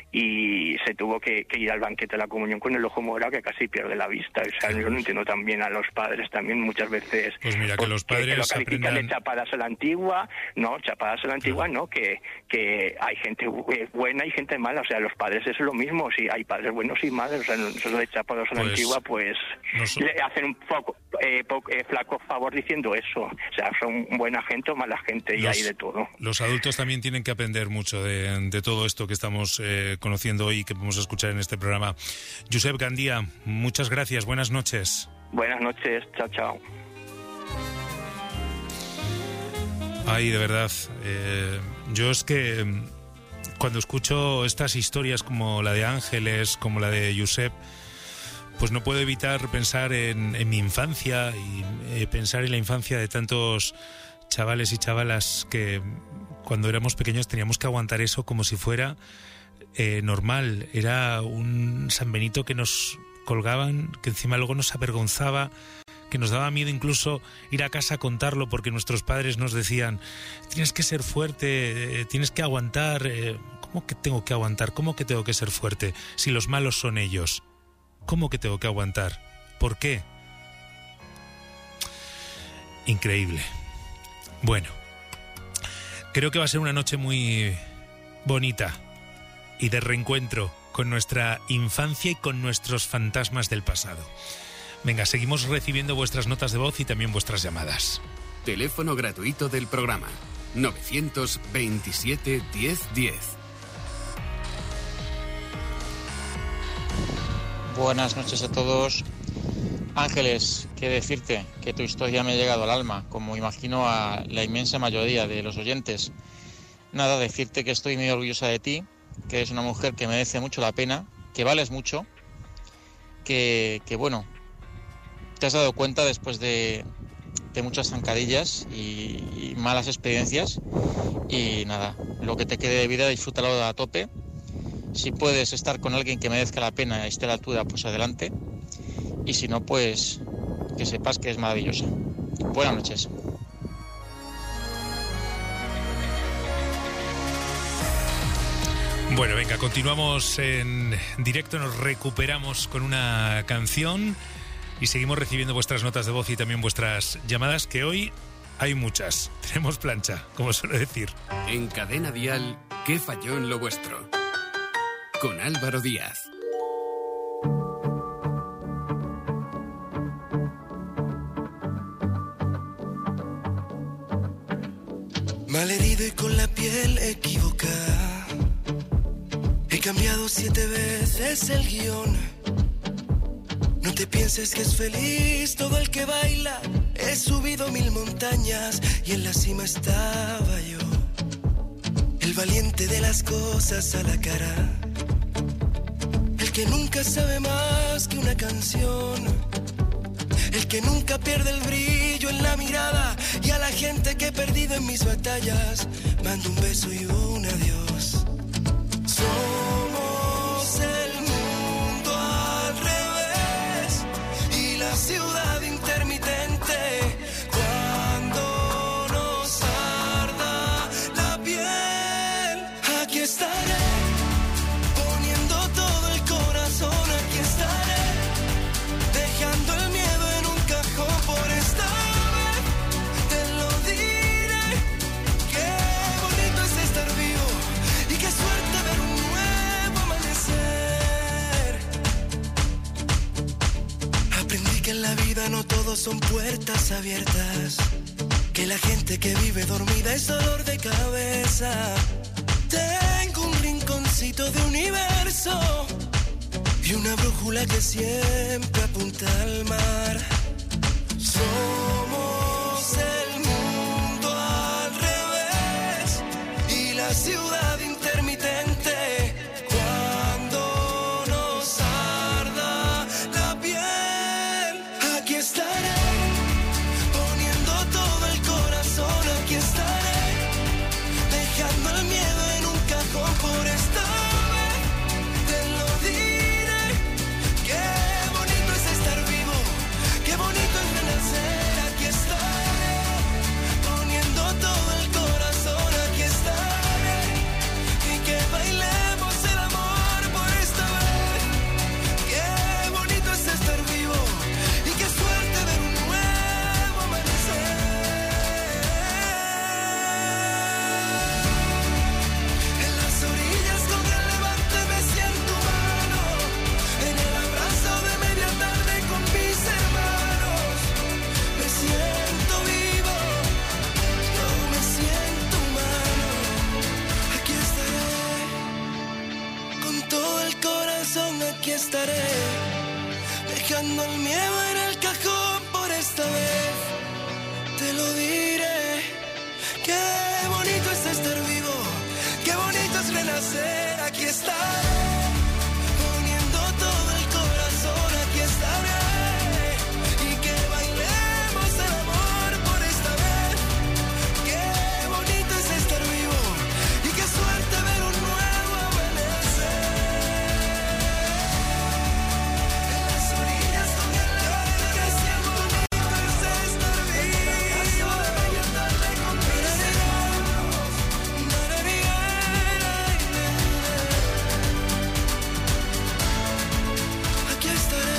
y se tuvo que, que ir al banquete de la comunión con el ojo morado, que casi pierde la vista. O sea, yo no entiendo también a los padres también muchas veces. Pues mira, que los padres que lo califican aprendan... de chapadas a la antigua, no, chapadas a la antigua, no, que, que hay gente buena y gente mala, o sea, los padres es lo mismo, si hay padres buenos y malos, o sea, nosotros de chapadas a la pues, antigua, pues nos... le hacen un poco, eh, poco eh, flaco favor diciendo eso, o sea, son buena gente o mala gente, los, y hay de todo. Los adultos también tienen que aprender mucho de, de todo esto que estamos eh, conociendo hoy y que podemos escuchar en este programa. Josep Gandía, muchas gracias, buenas noches. Buenas noches, chao, chao. Ay, de verdad, eh, yo es que cuando escucho estas historias como la de Ángeles, como la de Josep, pues no puedo evitar pensar en, en mi infancia y eh, pensar en la infancia de tantos chavales y chavalas que cuando éramos pequeños teníamos que aguantar eso como si fuera eh, normal. Era un San Benito que nos colgaban, que encima luego nos avergonzaba, que nos daba miedo incluso ir a casa a contarlo porque nuestros padres nos decían tienes que ser fuerte, eh, tienes que aguantar. Eh, ¿Cómo que tengo que aguantar? ¿Cómo que tengo que ser fuerte? Si los malos son ellos. ¿Cómo que tengo que aguantar? ¿Por qué? Increíble. Bueno, creo que va a ser una noche muy bonita y de reencuentro con nuestra infancia y con nuestros fantasmas del pasado. Venga, seguimos recibiendo vuestras notas de voz y también vuestras llamadas. Teléfono gratuito del programa novecientos veintisiete diez diez. Buenas noches a todos. Ángeles, qué decirte, que tu historia me ha llegado al alma, como imagino a la inmensa mayoría de los oyentes. Nada, decirte que estoy muy orgullosa de ti, que eres una mujer que merece mucho la pena, que vales mucho, que, que bueno, te has dado cuenta después de, de muchas zancadillas y, y malas experiencias, y nada, lo que te quede de vida, disfrútalo a tope. Si puedes estar con alguien que merezca la pena y esté a la altura, pues adelante, y si no, pues que sepas que es maravillosa. Buenas noches. Bueno, venga, continuamos en directo, nos recuperamos con una canción y seguimos recibiendo vuestras notas de voz y también vuestras llamadas, que hoy hay muchas. Tenemos plancha, como suele decir. En Cadena Dial, ¿qué falló en lo vuestro? Con Álvaro Díaz. Malherido y con la piel equivocada, he cambiado siete veces el guión. No te pienses que es feliz todo el que baila. He subido mil montañas y en la cima estaba yo, el valiente de las cosas a la cara, el que nunca sabe más que una canción, el que nunca pierde el brillo en la mirada. Y a la gente que he perdido en mis batallas mando un beso y un adiós. Somos el mundo al revés y la ciudad intermitente. Cuando nos arda la piel, aquí estaré, poniendo todo el corazón. Aquí estaré, dejando el miedo en un cajón. Por esta vez te lo diré, qué bonito es estar vivo y qué suerte ver un nuevo amanecer. Aprendí que en la vida no todos son puertas abiertas, que la gente que vive dormida es dolor de cabeza. Tengo un rinconcito de universo y una brújula que siempre apunta al mar. Somos el mundo al revés y la ciudad intermitente. Cuando nos arda la piel, aquí estaré, poniendo todo el corazón. Aquí estaré, dejando el miedo en un cajón. Por esta vez te lo diré, qué bonito es estar vivo, qué bonito es renacer. Aquí estaré, poniendo todo el corazón. Aquí estaré, y que bailemos el amor por esta vez. Qué bonito es estar vivo y qué suerte ver un nuevo amanecer. En las orillas con el levante me siento humano, en el abrazo de media tarde con mis hermanos. Me siento vivo, yo me siento humano. Aquí estaré, con todo el corazón. Aquí estaré, dejando el miedo en el cajón. Por esta vez te lo diré, qué bonito es estar vivo, qué bonito es renacer. Aquí estaré, poniendo todo el corazón. Aquí estaré, y que bailemos el amor por esta vez. Qué bonito es estar vivo y qué suerte ver un nuevo amanecer. En las orillas con el levante me siento bonito es estar vivo. De media tarde con mis hermanos. Madre mía, aquí estaré.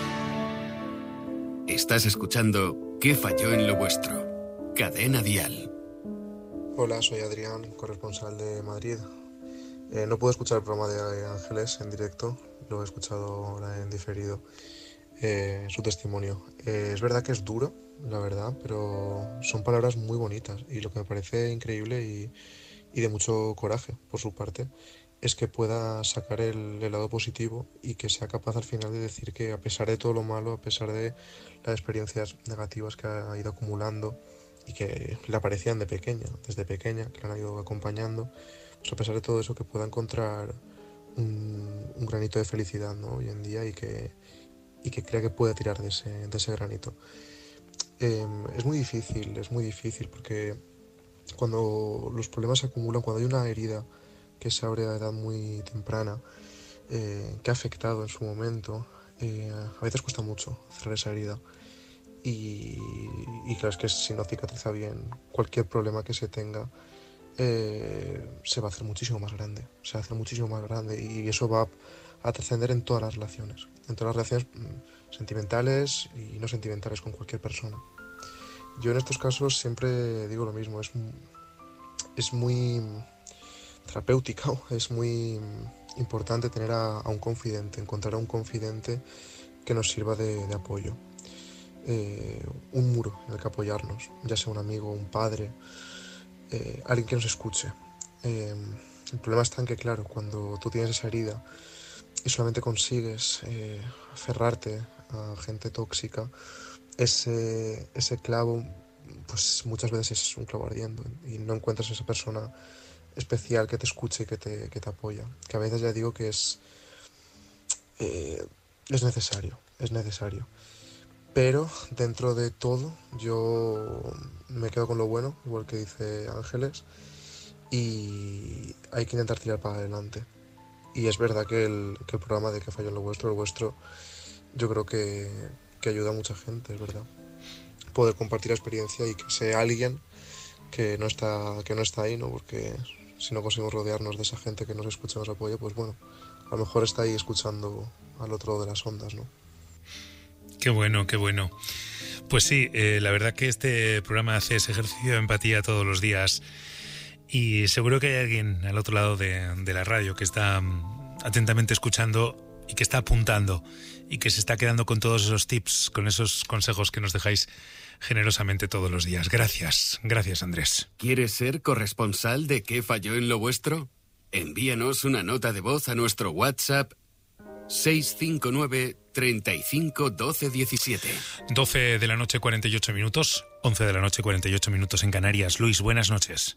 Estás escuchando ¿Qué falló en lo vuestro? Cadena Dial. Hola, soy Adrián, corresponsal de Madrid. Eh, no puedo escuchar el programa de Ángeles en directo, lo he escuchado ahora en diferido, eh, su testimonio. Eh, es verdad que es duro, la verdad, pero son palabras muy bonitas y lo que me parece increíble y, y de mucho coraje por su parte es que pueda sacar el, el lado positivo y que sea capaz al final de decir que a pesar de todo lo malo, a pesar de las experiencias negativas que ha ido acumulando y que le aparecían de pequeña, desde pequeña, que le han ido acompañando, pues a pesar de todo eso que pueda encontrar un, un granito de felicidad, ¿no?, hoy en día y que, y que crea que puede tirar de ese, de ese granito. Eh, es muy difícil, es muy difícil porque cuando los problemas se acumulan, cuando hay una herida que se abre a edad muy temprana, eh, que ha afectado en su momento, eh, a veces cuesta mucho cerrar esa herida. Y, y claro, es que si no cicatriza bien, cualquier problema que se tenga eh, se va a hacer muchísimo más grande, se va a hacer muchísimo más grande y eso va a trascender en todas las relaciones, en todas las relaciones mm, sentimentales y no sentimentales con cualquier persona. Yo en estos casos siempre digo lo mismo, es, es muy terapéutico, es muy importante tener a, a un confidente, encontrar a un confidente que nos sirva de, de apoyo. Eh, un muro en el que apoyarnos, ya sea un amigo, un padre, eh, alguien que nos escuche. Eh, el problema está en que, claro, cuando tú tienes esa herida y solamente consigues eh, aferrarte a gente tóxica, ese, ese clavo, pues muchas veces es un clavo ardiendo y no encuentras a esa persona especial que te escuche y que te, que te apoya. Que a veces ya digo que es, eh, es necesario, es necesario. Pero dentro de todo yo me quedo con lo bueno, igual que dice Ángeles, y hay que intentar tirar para adelante. Y es verdad que el, que el programa de Que falló en lo vuestro, el vuestro, yo creo que, que ayuda a mucha gente, es verdad. Poder compartir la experiencia y que sea alguien que no está, que no está ahí, ¿no? Porque si no conseguimos rodearnos de esa gente que nos escucha y nos apoya, pues bueno, a lo mejor está ahí escuchando al otro lado de las ondas, ¿no? Qué bueno, qué bueno. Pues sí, eh, la verdad que este programa hace ese ejercicio de empatía todos los días y seguro que hay alguien al otro lado de, de la radio que está um, atentamente escuchando y que está apuntando y que se está quedando con todos esos tips, con esos consejos que nos dejáis generosamente todos los días. Gracias, gracias Andrés. ¿Quieres ser corresponsal de ¿Qué falló en lo vuestro? Envíanos una nota de voz a nuestro WhatsApp seis cinco nueve, treinta y cinco, doce, diecisiete. doce de la noche, cuarenta y ocho minutos. once de la noche, cuarenta y ocho minutos en Canarias. Luis, buenas noches.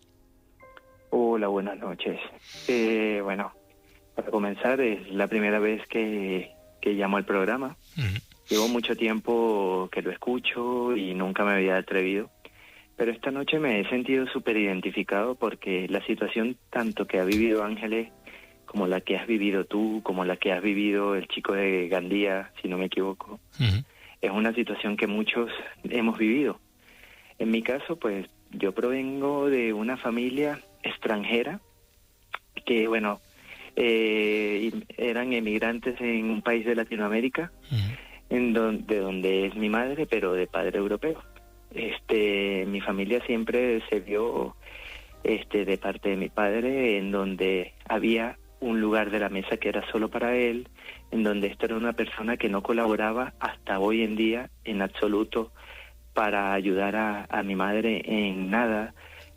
Hola, buenas noches. Eh, bueno, para comenzar, es la primera vez que, que llamo al programa. Uh-huh. Llevo mucho tiempo que lo escucho y nunca me había atrevido. Pero esta noche me he sentido súper identificado porque la situación tanto que ha vivido Ángeles como la que has vivido tú, como la que has vivido el chico de Gandía, si no me equivoco, uh-huh. es una situación que muchos hemos vivido. En mi caso, pues, yo provengo de una familia extranjera que, bueno, eh, eran emigrantes en un país de Latinoamérica, uh-huh. en don, de donde es mi madre, pero de padre europeo. Este, mi familia siempre se vio, este, de parte de mi padre, en donde había un lugar de la mesa que era solo para él, en donde esta era una persona que no colaboraba hasta hoy en día en absoluto para ayudar a, a mi madre en nada.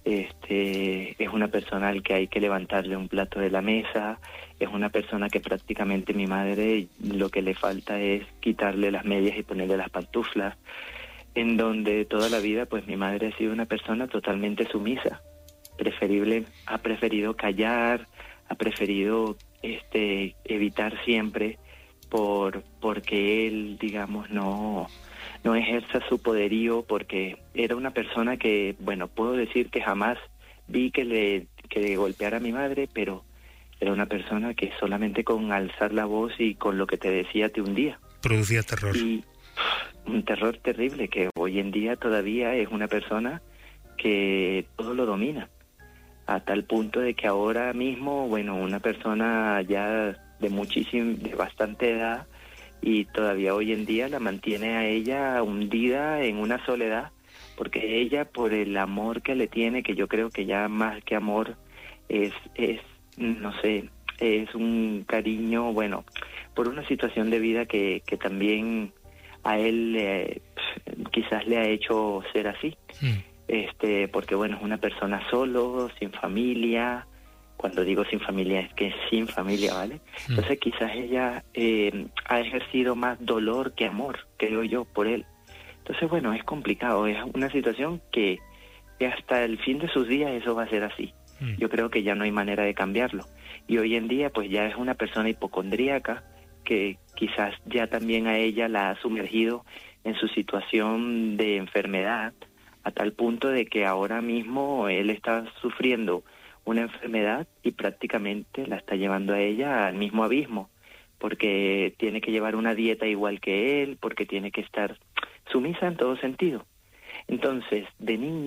Este, es una persona al que hay que levantarle un plato de la mesa, es una persona que prácticamente mi madre lo que le falta es quitarle las medias y ponerle las pantuflas, en donde toda la vida pues mi madre ha sido una persona totalmente sumisa, preferible, ha preferido callar, ha preferido este evitar siempre por porque él, digamos, no no ejerza su poderío, porque era una persona que, bueno, puedo decir que jamás vi que le que le golpeara a mi madre, pero era una persona que solamente con alzar la voz y con lo que te decía te hundía. Producía terror. Y un terror terrible que hoy en día todavía es una persona que todo lo domina. A tal punto de que ahora mismo, bueno, una persona ya de muchísima, de bastante edad, y todavía hoy en día la mantiene a ella hundida en una soledad, porque ella, por el amor que le tiene, que yo creo que ya más que amor es, es no sé, es un cariño, bueno, por una situación de vida que, que también a él eh, quizás le ha hecho ser así. Mm. Este, porque bueno, es una persona solo, sin familia. Cuando digo sin familia es que es sin familia, ¿vale? Mm. Entonces quizás ella eh, ha ejercido más dolor que amor, creo yo, por él. Entonces bueno, es complicado, es una situación que, que hasta el fin de sus días eso va a ser así. Mm. Yo creo que ya no hay manera de cambiarlo. Y hoy en día pues ya es una persona hipocondríaca que quizás ya también a ella la ha sumergido en su situación de enfermedad, a tal punto de que ahora mismo él está sufriendo una enfermedad y prácticamente la está llevando a ella al mismo abismo, porque tiene que llevar una dieta igual que él, porque tiene que estar sumisa en todo sentido. Entonces, de niño,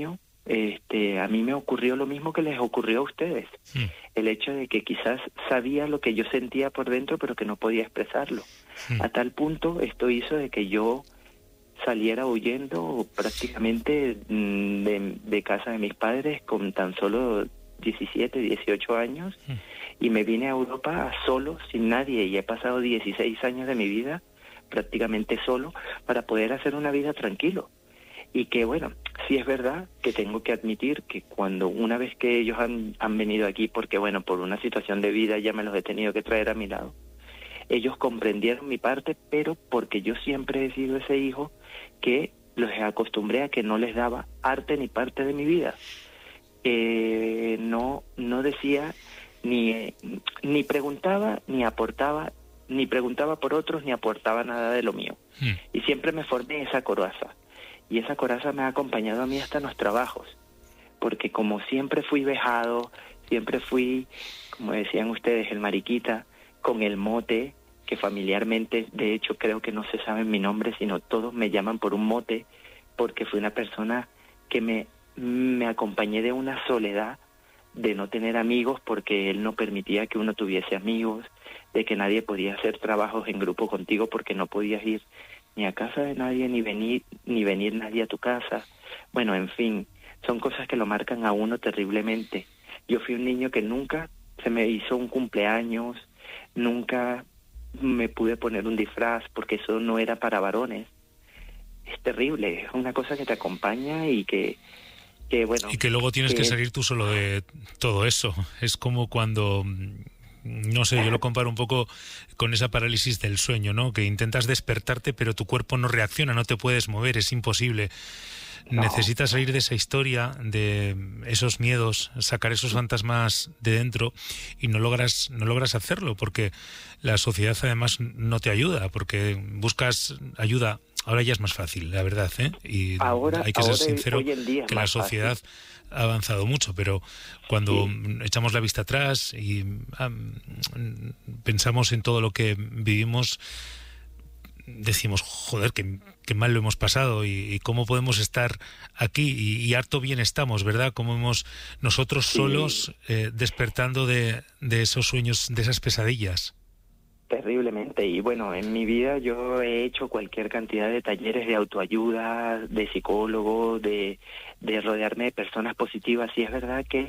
este, a mí me ocurrió lo mismo que les ocurrió a ustedes. Mm. El hecho de que quizás sabía lo que yo sentía por dentro, pero que no podía expresarlo. Mm. A tal punto esto hizo de que yo saliera huyendo prácticamente de, de casa de mis padres con tan solo diecisiete, dieciocho años, mm. y me vine a Europa solo, sin nadie, y he pasado dieciséis años de mi vida prácticamente solo para poder hacer una vida tranquilo. Y que bueno, sí es verdad que tengo que admitir que cuando una vez que ellos han, han venido aquí, porque bueno, por una situación de vida ya me los he tenido que traer a mi lado, ellos comprendieron mi parte, pero porque yo siempre he sido ese hijo que los acostumbré a que no les daba arte ni parte de mi vida. Eh, no, no decía, ni, ni preguntaba, ni aportaba, ni preguntaba por otros, ni aportaba nada de lo mío. Mm. Y siempre me formé esa coraza. Y esa coraza me ha acompañado a mí hasta en los trabajos. Porque como siempre fui vejado, siempre fui, como decían ustedes, el mariquita, con el mote, que familiarmente, de hecho, creo que no se sabe mi nombre, sino todos me llaman por un mote, porque fui una persona que me, me acompañé de una soledad, de no tener amigos, porque él no permitía que uno tuviese amigos, de que nadie podía hacer trabajos en grupo contigo porque no podías ir ni a casa de nadie, ni venir, ni venir nadie a tu casa. Bueno, en fin, son cosas que lo marcan a uno terriblemente. Yo fui un niño que nunca se me hizo un cumpleaños, nunca me pude poner un disfraz porque eso no era para varones. Es terrible, es una cosa que te acompaña y que, que bueno... Y que luego tienes que, que salir tú solo de todo eso. Es como cuando... No sé, yo lo comparo un poco con esa parálisis del sueño, ¿no? Que intentas despertarte, pero tu cuerpo no reacciona, no te puedes mover, es imposible. No. Necesitas salir de esa historia, de esos miedos, sacar esos fantasmas de dentro y no logras, no logras hacerlo porque la sociedad además no te ayuda, porque buscas ayuda. Ahora ya es más fácil, la verdad, ¿eh? Y ahora, hay que ser ahora, sincero que la sociedad fácil. ha avanzado mucho, pero cuando sí. echamos la vista atrás y um, pensamos en todo lo que vivimos, decimos, joder, qué, qué mal lo hemos pasado y, y cómo podemos estar aquí y, y harto bien estamos, ¿verdad? Cómo hemos nosotros sí. solos eh, despertando de, de esos sueños, de esas pesadillas. Terriblemente. Y bueno, en mi vida yo he hecho cualquier cantidad de talleres de autoayuda, de psicólogo, de, de rodearme de personas positivas. Y es verdad que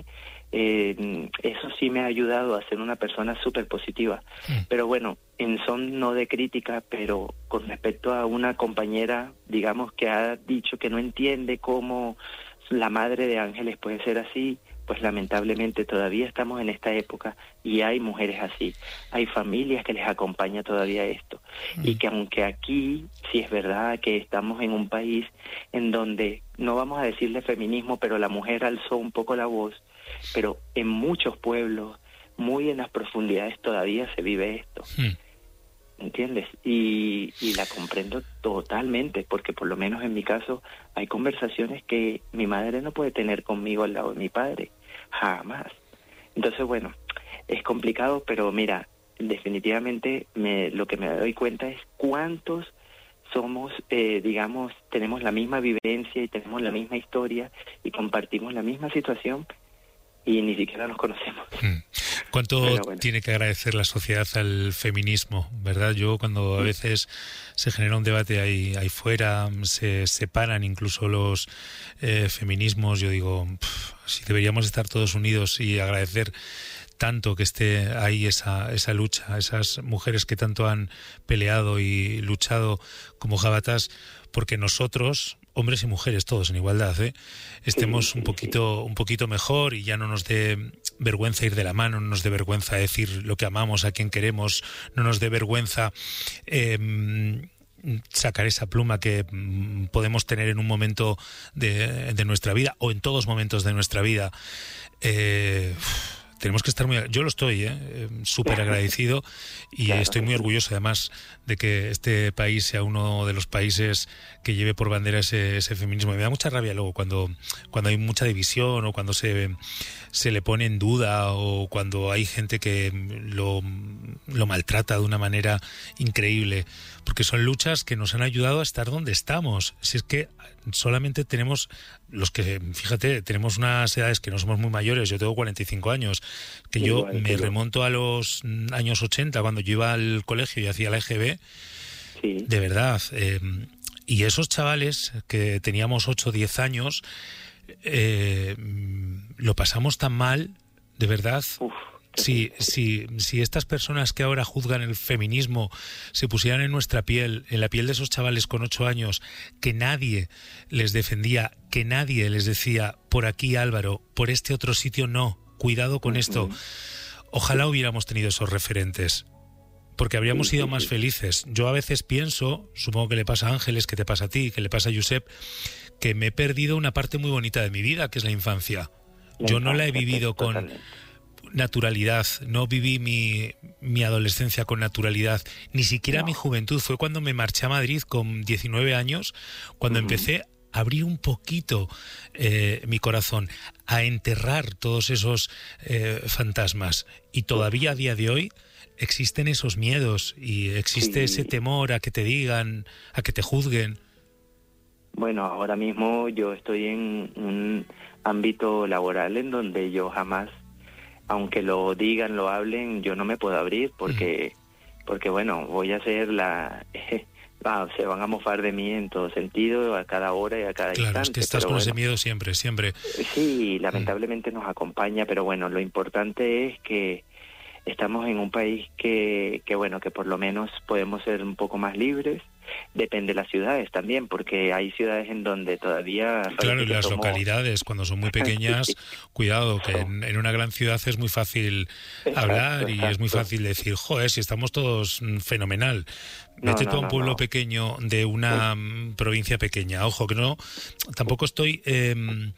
eh, eso sí me ha ayudado a ser una persona súper positiva. Sí. Pero bueno, en son no de crítica, pero con respecto a una compañera, digamos, que ha dicho que no entiende cómo la madre de Ángeles puede ser así, pues lamentablemente todavía estamos en esta época y hay mujeres así, hay familias que les acompaña todavía esto. Mm. Y que aunque aquí sí es verdad que estamos en un país en donde, no vamos a decirle feminismo, pero la mujer alzó un poco la voz, pero en muchos pueblos, muy en las profundidades todavía se vive esto. Mm. ¿Entiendes? Y, y la comprendo totalmente, porque por lo menos en mi caso hay conversaciones que mi madre no puede tener conmigo al lado de mi padre, jamás. Entonces, bueno, es complicado, pero mira, definitivamente me, lo que me doy cuenta es cuántos somos, eh, digamos, tenemos la misma vivencia y tenemos la misma historia y compartimos la misma situación y ni siquiera nos conocemos. Mm. ¿Cuánto bueno, bueno. tiene que agradecer la sociedad al feminismo, verdad? Yo cuando a veces se genera un debate ahí, ahí fuera, se separan incluso los eh, feminismos, yo digo, pff, si deberíamos estar todos unidos y agradecer tanto que esté ahí esa, esa lucha, esas mujeres que tanto han peleado y luchado como jabatas, porque nosotros, hombres y mujeres, todos en igualdad, ¿eh? estemos un poquito, un poquito mejor y ya no nos dé vergüenza ir de la mano, no nos dé vergüenza decir lo que amamos, a quien queremos, no nos dé vergüenza eh, sacar esa pluma que podemos tener en un momento de, de nuestra vida o en todos momentos de nuestra vida. Eh, Tenemos que estar muy... Yo lo estoy, ¿eh? súper agradecido y claro, estoy muy orgulloso además de que este país sea uno de los países que lleve por bandera ese, ese feminismo. Y me da mucha rabia luego cuando, cuando hay mucha división o cuando se, se le pone en duda o cuando hay gente que lo, lo maltrata de una manera increíble. Porque son luchas que nos han ayudado a estar donde estamos. Si es que solamente tenemos los que, fíjate, tenemos unas edades que no somos muy mayores, yo tengo cuarenta y cinco años, que yo Igual, me pero... remonto a los años ochenta, cuando yo iba al colegio y hacía la E G B, sí. de verdad, eh, y esos chavales que teníamos ocho o diez años, eh, lo pasamos tan mal, de verdad. Uf. Si, si, si estas personas que ahora juzgan el feminismo se pusieran en nuestra piel, en la piel de esos chavales con ocho años, que nadie les defendía, que nadie les decía, por aquí Álvaro, por este otro sitio no, cuidado con esto, ojalá hubiéramos tenido esos referentes, porque habríamos sido más felices. Yo a veces pienso, supongo que le pasa a Ángeles, que te pasa a ti, que le pasa a Josep, que me he perdido una parte muy bonita de mi vida, que es la infancia. Yo no la he vivido con naturalidad, no viví mi, mi adolescencia con naturalidad, ni siquiera no. mi juventud. Fue cuando me marché a Madrid con diecinueve años, cuando uh-huh. empecé a abrir un poquito eh, mi corazón, a enterrar todos esos eh, fantasmas. Y todavía a día de hoy existen esos miedos y existe sí. ese temor a que te digan, a que te juzguen. Bueno, ahora mismo yo estoy en un ámbito laboral en donde yo jamás, aunque lo digan, lo hablen, yo no me puedo abrir porque, mm. porque bueno, voy a ser la... Eh, va, se van a mofar de mí en todo sentido, a cada hora y a cada claro, instante. Claro, es que estás con bueno, ese miedo siempre, siempre. Sí, lamentablemente mm. nos acompaña, pero bueno, lo importante es que estamos en un país que, que, bueno, que por lo menos podemos ser un poco más libres. Depende de las ciudades también, porque hay ciudades en donde todavía... Claro, y las somos... localidades, cuando son muy pequeñas, sí. cuidado, que en, en una gran ciudad es muy fácil exacto, hablar y exacto. es muy fácil decir, joder, si estamos todos fenomenal. Vete no, tú no, a un no, pueblo no. pequeño de una sí. provincia pequeña. Ojo, que no, tampoco estoy... Eh,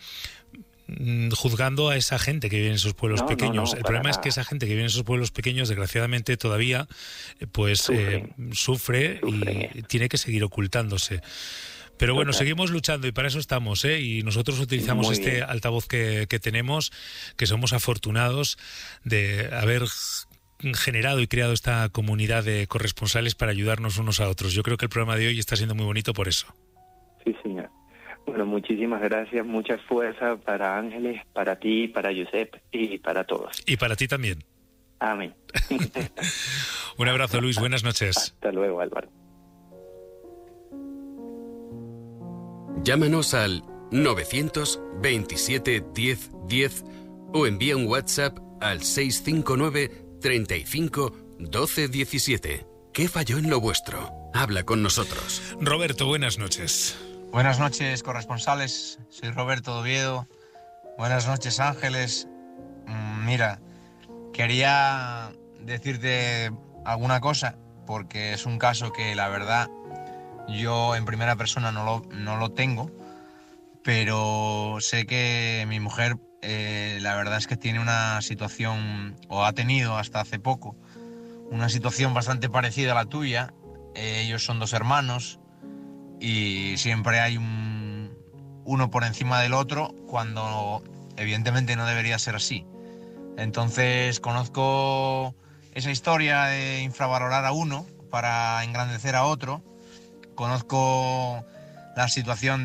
juzgando a esa gente que vive en esos pueblos no, pequeños. No, no, el problema nada. es que esa gente que vive en esos pueblos pequeños, desgraciadamente todavía, pues sufre, eh, sufre, sufre y tiene que seguir ocultándose. Pero bueno, Total. seguimos luchando y para eso estamos, ¿eh? Y nosotros utilizamos Muy este bien. altavoz que, que tenemos, que somos afortunados de haber generado y creado esta comunidad de corresponsales para ayudarnos unos a otros. Yo creo que el programa de hoy está siendo muy bonito por eso. Sí, señor. Bueno, muchísimas gracias, mucha fuerza para Ángeles, para ti, para Josep y para todos. Y para ti también. Amén. Un abrazo, Luis, buenas noches. Hasta luego, Álvaro. Llámanos al nueve veintisiete diez diez o envía un WhatsApp al seis cinco nueve treinta y cinco doce diecisiete. ¿Qué falló en lo vuestro? Habla con nosotros. Roberto, buenas noches. Buenas noches, corresponsales. Soy Roberto Oviedo. Buenas noches, Ángeles. Mira, quería decirte alguna cosa porque es un caso que la verdad yo en primera persona no lo, no lo tengo, pero sé que mi mujer eh, la verdad es que tiene una situación, o ha tenido hasta hace poco, una situación bastante parecida a la tuya. Eh, ellos son dos hermanos y siempre hay un, uno por encima del otro cuando evidentemente no debería ser así. Entonces conozco esa historia de infravalorar a uno para engrandecer a otro, conozco la situación